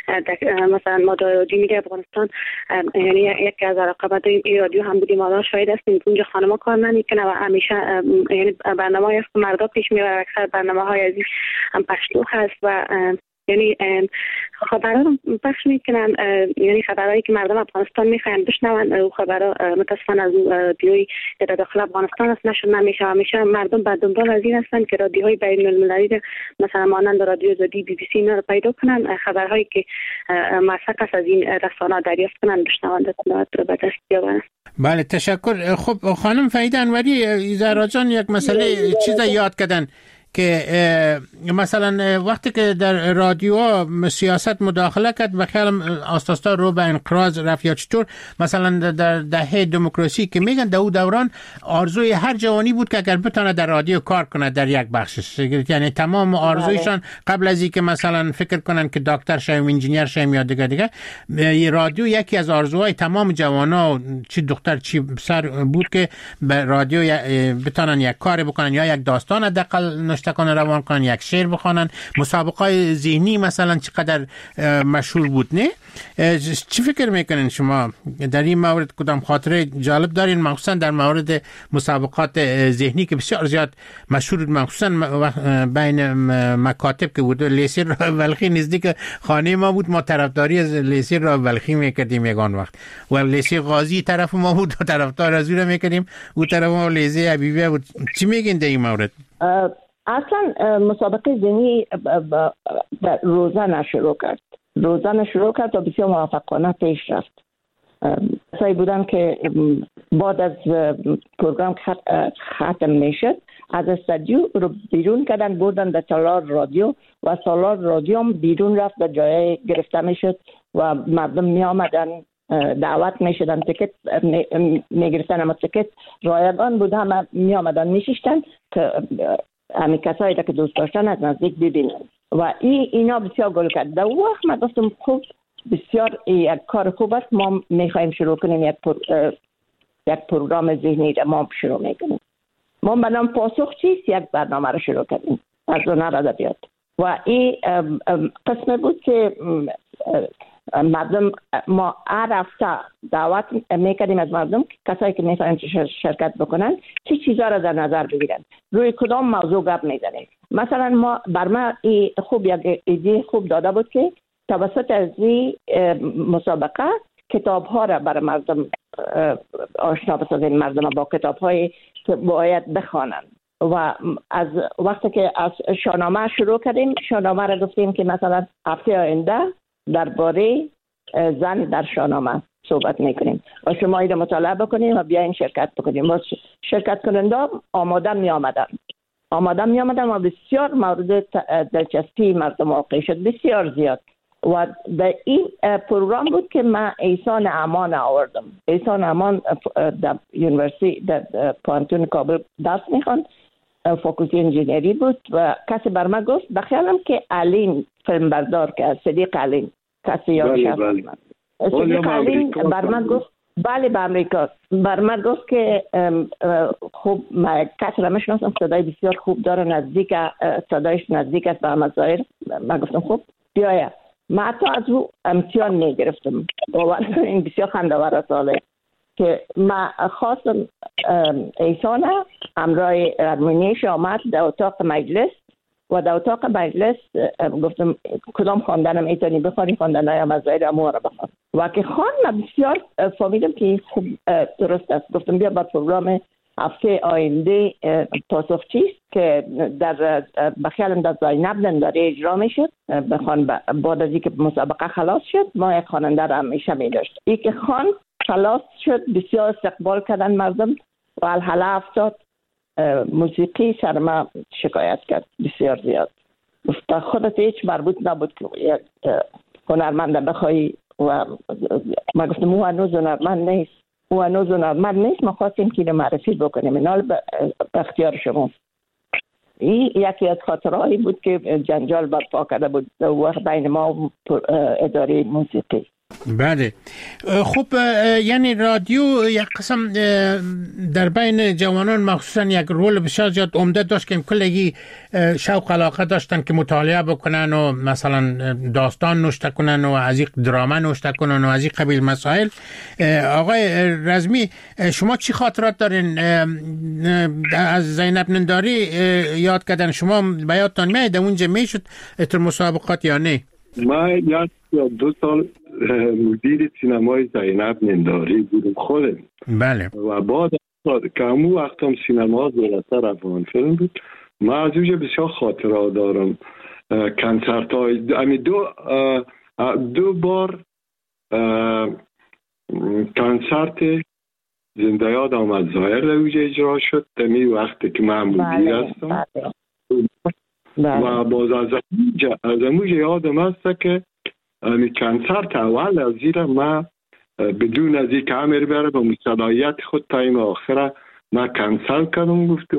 مثلا ما در رادیو میگه افغانستان یعنی یکی از رقابت این رادیو هم بودیم، ما شاهد هستیم اونجا خانم‌ها کار نمیکنه و همیشه یعنی برنامه‌ای است که مردا پیش میبره، اکثر برنامه‌های از هم پشتو هست و یعنی خبرها رو پخش میکنن، یعنی خبرهایی که مردم افغانستان میخواین بشنون، او خبرها متاسفانه از رادیوی در داخل افغانستان است نشون نمیشه. همیشه مردم بعد دنبال از این هستن که رادیوهای بین المللی مثلا مانند رادیو آزادی، بی بی سی اینا رو پیدا کنن، خبرهایی که موثق است از این رسانه‌ها دریافت کنن، بشنون اطلاعات رو به دست بیارن. بله تشکر. خب خانم فریده انوری، زهرا جان یک مسئله چیز یاد کردن که مثلا وقتی که در رادیو سیاست مداخله کرد و خیلی آستاستا رو به انقراض رفت یا چطور، مثلا در دهه دموکراسی که میگن در اون دوران آرزوی هر جوانی بود که اگر بتونه در رادیو کار کنه در یک بخشش، یعنی تمام آرزویشان قبل از اینکه مثلا فکر کنن که دکتر شویم، انجینیر شویم یا دیگه دیگه، رادیو یکی از آرزوهای تمام جوانا، چی دختر چی پسر بود که به رادیو بتونن یک کار بکنن یا یک داستان حداقل کنه روان کنن، یک شعر بخوانن. مسابقه ذهنی مثلا چقدر مشهور بود نه؟ چی فکر میکنین شما در این مورد؟ کدام خاطره جالب دارین مخصوصا در مورد مسابقات ذهنی که بسیار زیاد مشهور بود، مخصوصا بین مکاتب که بود؟ لیسه راه بلخی نزدیک خانه ما بود، ما طرفداری از لیسه راه بلخی میکردیم یگان وقت، و لیسه غازی طرف ما بود و طرفدار از اون میکردیم، اون طرف ما لیسه حبیبیه بود. چی میگین در این مورد؟ اصلا مسابقه ذهنی روزانه شروع کرد روزانه شروع کرد و بسیار موفقانه پیش رفت. کسایی بودن که بعد از پروگرام ختم میشد از استودیو رو بیرون کردن، بردن در تالار رادیو و تالار رادیو هم بیرون رفت و جای گرفته میشد و مردم می آمدن دعوت می شدن، تکت می گرفتن، اما تکت رایگان بود، همه می آمدن می ششتن که همین کسایی که دوست داشتن از نزدیک ببینن و این اینا بسیار گل کرد. در وقت من گفتم خوب بسیار یک کار خوب است، ما میخوایم شروع کنیم یک پر... یک پروگرام ذهنی را ما شروع میکنیم. ما به نام پاسخ چیست یک برنامه را شروع کردیم از هنر ادبیات و این قسم بود که مردم ما هر هفته دعوت میکردیم از مردم که کسایی که میخواین شرکت بکنن چه چیزا را در نظر بگیرن، روی کدام موضوع گپ میزنیم. مثلا ما بر ما این خوب یک ایده خوب داده بود که توسط از این مسابقه کتاب ها را برای مردم آشنا بسازیم، مردم با کتاب هایی که باید بخوانند و از وقتی که از شاهنامه شروع کردیم، شاهنامه را گفتیم که مثلا هفته آینده درباره زن در شاهنامه صحبت میکنیم و شما این مطالعه بکنیم و بیاین شرکت بکنیم. و شرکت کننده آماده می آمدن آماده می آمدن و بسیار مورد دلچسپی مردم واقع شد، بسیار زیاد. و در این پروگرام بود که من احسان امان آوردم. احسان امان در یونیورسیتی در پانتون کابل درس میخواند، فاکولتی انجینری بود و کسی بر من گفت بخیالم که علین فیلم بردار که از صدیق علین کسی یادش هست. صدیق علین بر من گفت بله به امریکا، بر من گفت که خوب کسی را میشناسم صدای بسیار خوب داره، نزدیک صدایش نزدیک است به احمد ظاهر. من گفتم خوب بیاید. من حتی از او امتحان میگرفتم. باور این بسیار خنده‌آور ساله که من خواستم ایسانه همراه ارمونیش آمد در اتاق مجلس و در اتاق مجلس گفتم کدام خواندنم ایتانی بخوانی، خواندنهای احمد ظاهر امو را بخوان و که خوان من بسیار فهمیدم که خوب درست است. گفتم بیا با پروگرام هفته آینده پاسخ چیست که در بخیالم در زینب ننداری اجرا میشد بخوان. بعد از اینکه مسابقه خلاص شد ما یک خواننده را همیشه می داشت. این که خوان خلاص شد بسیار استقبال کردن مردم و الحاله افتاد. موسیقی سر ما شکایت کرد بسیار زیاد، گفت خودت هیچ مربوط نبود که یک هنرمند بخوایی و ما گفتم او هنوز هنرمند نیست، او هنوز هنرمند نیست، ما خواستیم که معرفی بکنیم، اینا به اختیار شما. این یکی از خاطرهایی بود که جنجال برپا کرده بود وقت بین ما و اداره موسیقی. بله خب، یعنی رادیو یک قسم در بین جوانان مخصوصا یک رول بسیار زیاد عمده داشت که کلگی شوق علاقه داشتن که مطالعه بکنن و مثلا داستان نوشته کنن و از این دراما نوشته کنن و از این قبیل مسائل. آقای رزمی شما چی خاطرات دارین از زینب ننداری؟ یاد کردن شما به یادتان میاد اونجا میشد اتر مسابقات یا نه؟ ما یک دو سال مدیر سینمای زینب ننداری بودم خودم. بله. و بعد که همون وقت هم سینما دولتر افغان فیلم بود، ما از اونجا بسیار خاطرات دارم. کنسرت های امی دو دو بار کنسرت زنده یاد آمد ظاهر در اونجا اجرا شد دمی وقتی که من مدیر هستم. و باز از اونجا از اونجا یادم هست که امی کنسرت اول از زیرا ما بدون از این که امر بره با مصدایت خود تایم آخره ما کنسل کردم. گفتم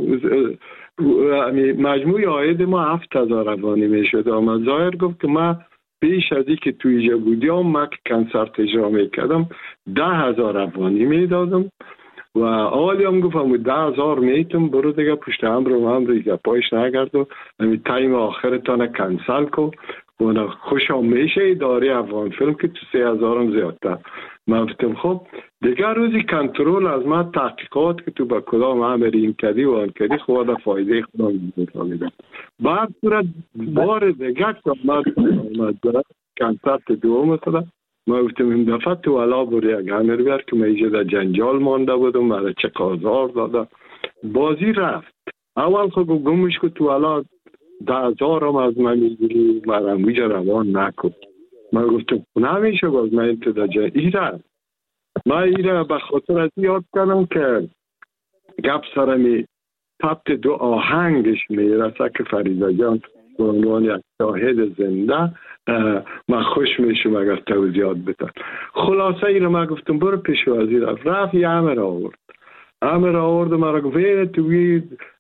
مجموع عاید ما هفت هزار افغانی می شد. اما ظاهر گفت که ما بیش از این که توی اینجا بودیم ما که کنسرت اجرا می کردم ده هزار افغانی می دادم و آلی هم گفتم ده هزار میتون برو دیگه پشت هم رو هم دیگه پایش نگرد و امی تایم آخر تانه کنسل کن و خوش هم میشه اداره افغان فیلم که تو سه هزار هم زیادتر. من گفتم خب دیگه روزی کنترل از من تحقیقات که تو با کدام عمری این کدی و آن کدی خواهد فایده خودم میدونم. بعد صورت بار دیگه که من کنسرت دوم خودم من گفتم این دفعه تو علا بر یک عمر بیار که من ایجا در جنجال مانده بودم، من چه قازار دادم بازی رفت. اول خود گمش که تو علا ده هزار هم از من میگیری من همویجا روان نکن. من گفتم نمیشه باز من این تو جا ایره من ایره به خاطر از یاد کردم که گپ سرمی تبت دو آهنگش میرسه که فریضه جان به عنوان یک شاهد زنده من خوش میشم اگر توضیحات بتن. خلاصه ایره من گفتم برو پیش وزیر رفت رفت یه امر آورد امر آورد من را گفت توی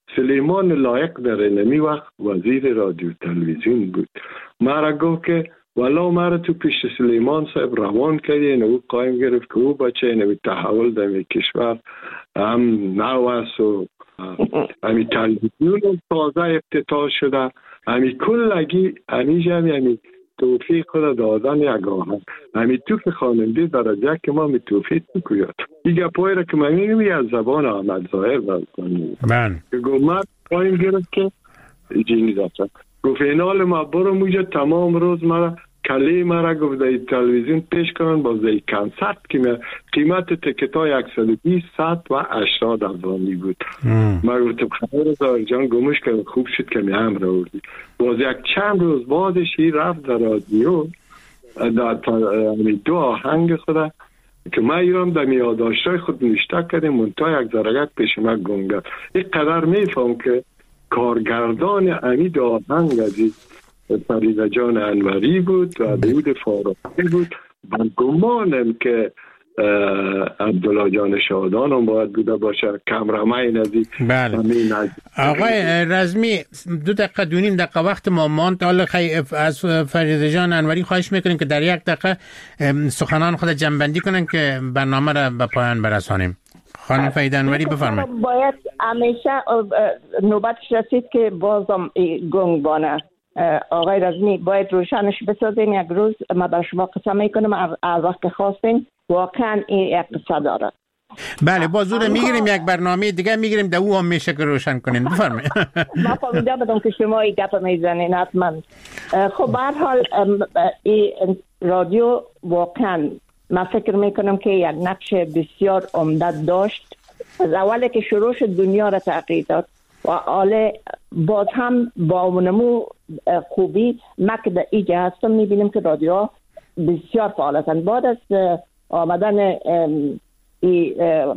سلیمان لایق در اینمی وقت وزیر رادیو تلویزیون بود. ما را گفت که والا ما را تو پیش سلیمان صاحب روان کردی، او قایم گرفت که او بچه اینمی تحول در می کشور هم نو است و همی تلویزیون تازه افتتاح شده، همی کلگی همی جمعی همی توفیق خود دادن یک آهنگ همی تو که خواننده درجه که ما می توفیق بکوید دیگه پای را که من میگم از زبان احمد ظاهر بزنیم من که گفت قایم گرفت که جینی داشتم گفت اینال ما برو موجه تمام روز مرا کلی مرا گفت در تلویزیون پیش کنن باز در کنسرت که قیمت تکت ها صد و بیست صد و هشتاد افغانی بود. ما گفتم خیر ظاهر جان گمش که خوب شد که می هم را وردی. باز یک چند روز بعدش این رفت در رادیو در دو آهنگ خدا که ما ایران در میاداشتای خود نشته کردیم منتها یک درجت پیش ما گنگه. این قدر میفهم که کارگردان امید آهنگ عزیز فریده جان انوری بود و داود فاروقی بود. من گمانم که عبدالله جان شادان هم باید بوده باشه، کمرمین عزیز. بله آقای رزمی دو دقیقه دونیم دقیقه وقت ما ماند. حالا از فریده جان انوری خواهش میکنیم که در یک دقیقه سخنان خود جنبندی کنن که برنامه را به پایان برسانیم. خانم فریده انوری بفرمایید. باید همیشه نوبتش رسید که بازم گنگ بانه. آقای رزمی باید روشنش بسازیم یک روز. ما بر شما قسم میکنم از وقت خواستین واقعا این یک قصه داره. بله با زور میگیریم یک برنامه دیگه میگیریم در او هم میشه که روشن کنین. بفرمایید. ما فهمیده بدم که شما این گپ میزنین حتما. خب به هر حال این رادیو واقعا من فکر میکنم که یک نقش بسیار عمده داشت. از اولی که شروع شد دنیا را تغییر داد و حالا باز هم با منمو خوبی ما که در ایجا هستم میبینیم که رادیو بسیار فعال هستند. بعد از آمدن ای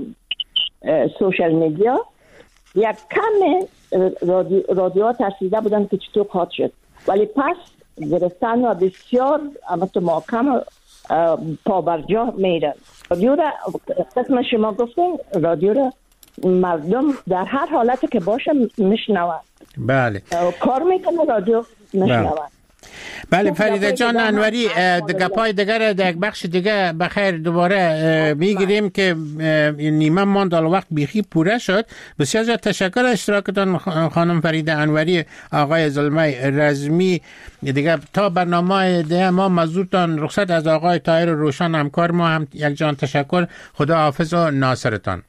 سوشل میدیا یک کم رادیو رادیو ترسیده بودن که چطور خواهد شد، ولی پس گرفتن و بسیار اما محکم پابرجا میرن. رادیو را قسم شما گفتین رادیو را مردم در هر حالتی که باشه میشنوند. بله کار میکنه رادیو میشنوند. بله فریده جان انوری گپای دیگر در یک بخش دیگه بخیر دوباره میگیریم که نیمه ماند وقت بیخی پوره شد. بسیار زیاد تشکر اشتراکتان خانم فریده انوری، آقای زلمه رزمی. دیگه تا برنامه دیگه ما مزورتان رخصت از آقای طاهر روشن همکار ما هم یک جان تشکر. خدا حافظ و ناصرتان.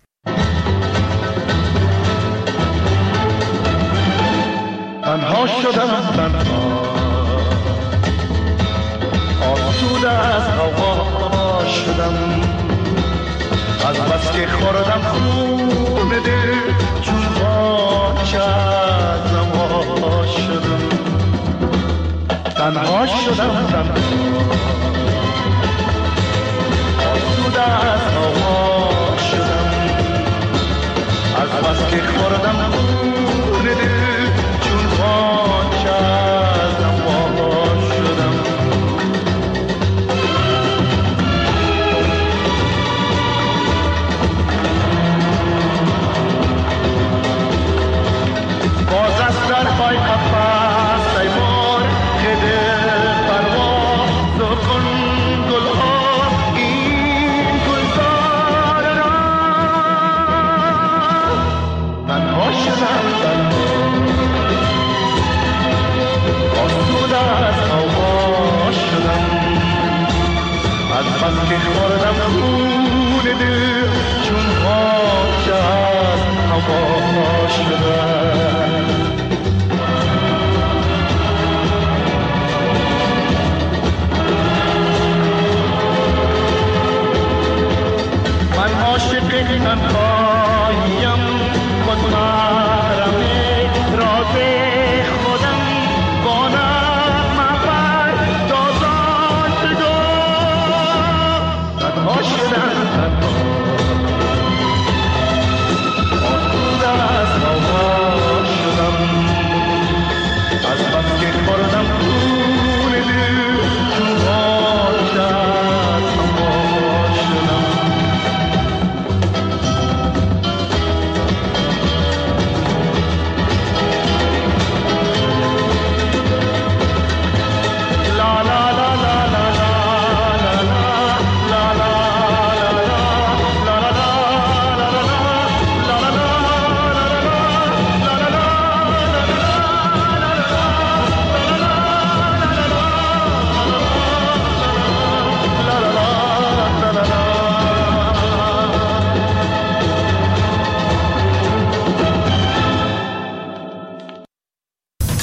تنها شدم تنها آسوده از هوا شدم، از بس که خوردم خون دل چون خاک از هوا شدم. تنها شدم تنها آسوده از هوا شدم، از بس که خوردم خون دل چون خاک از هوا شدم. باز از درهای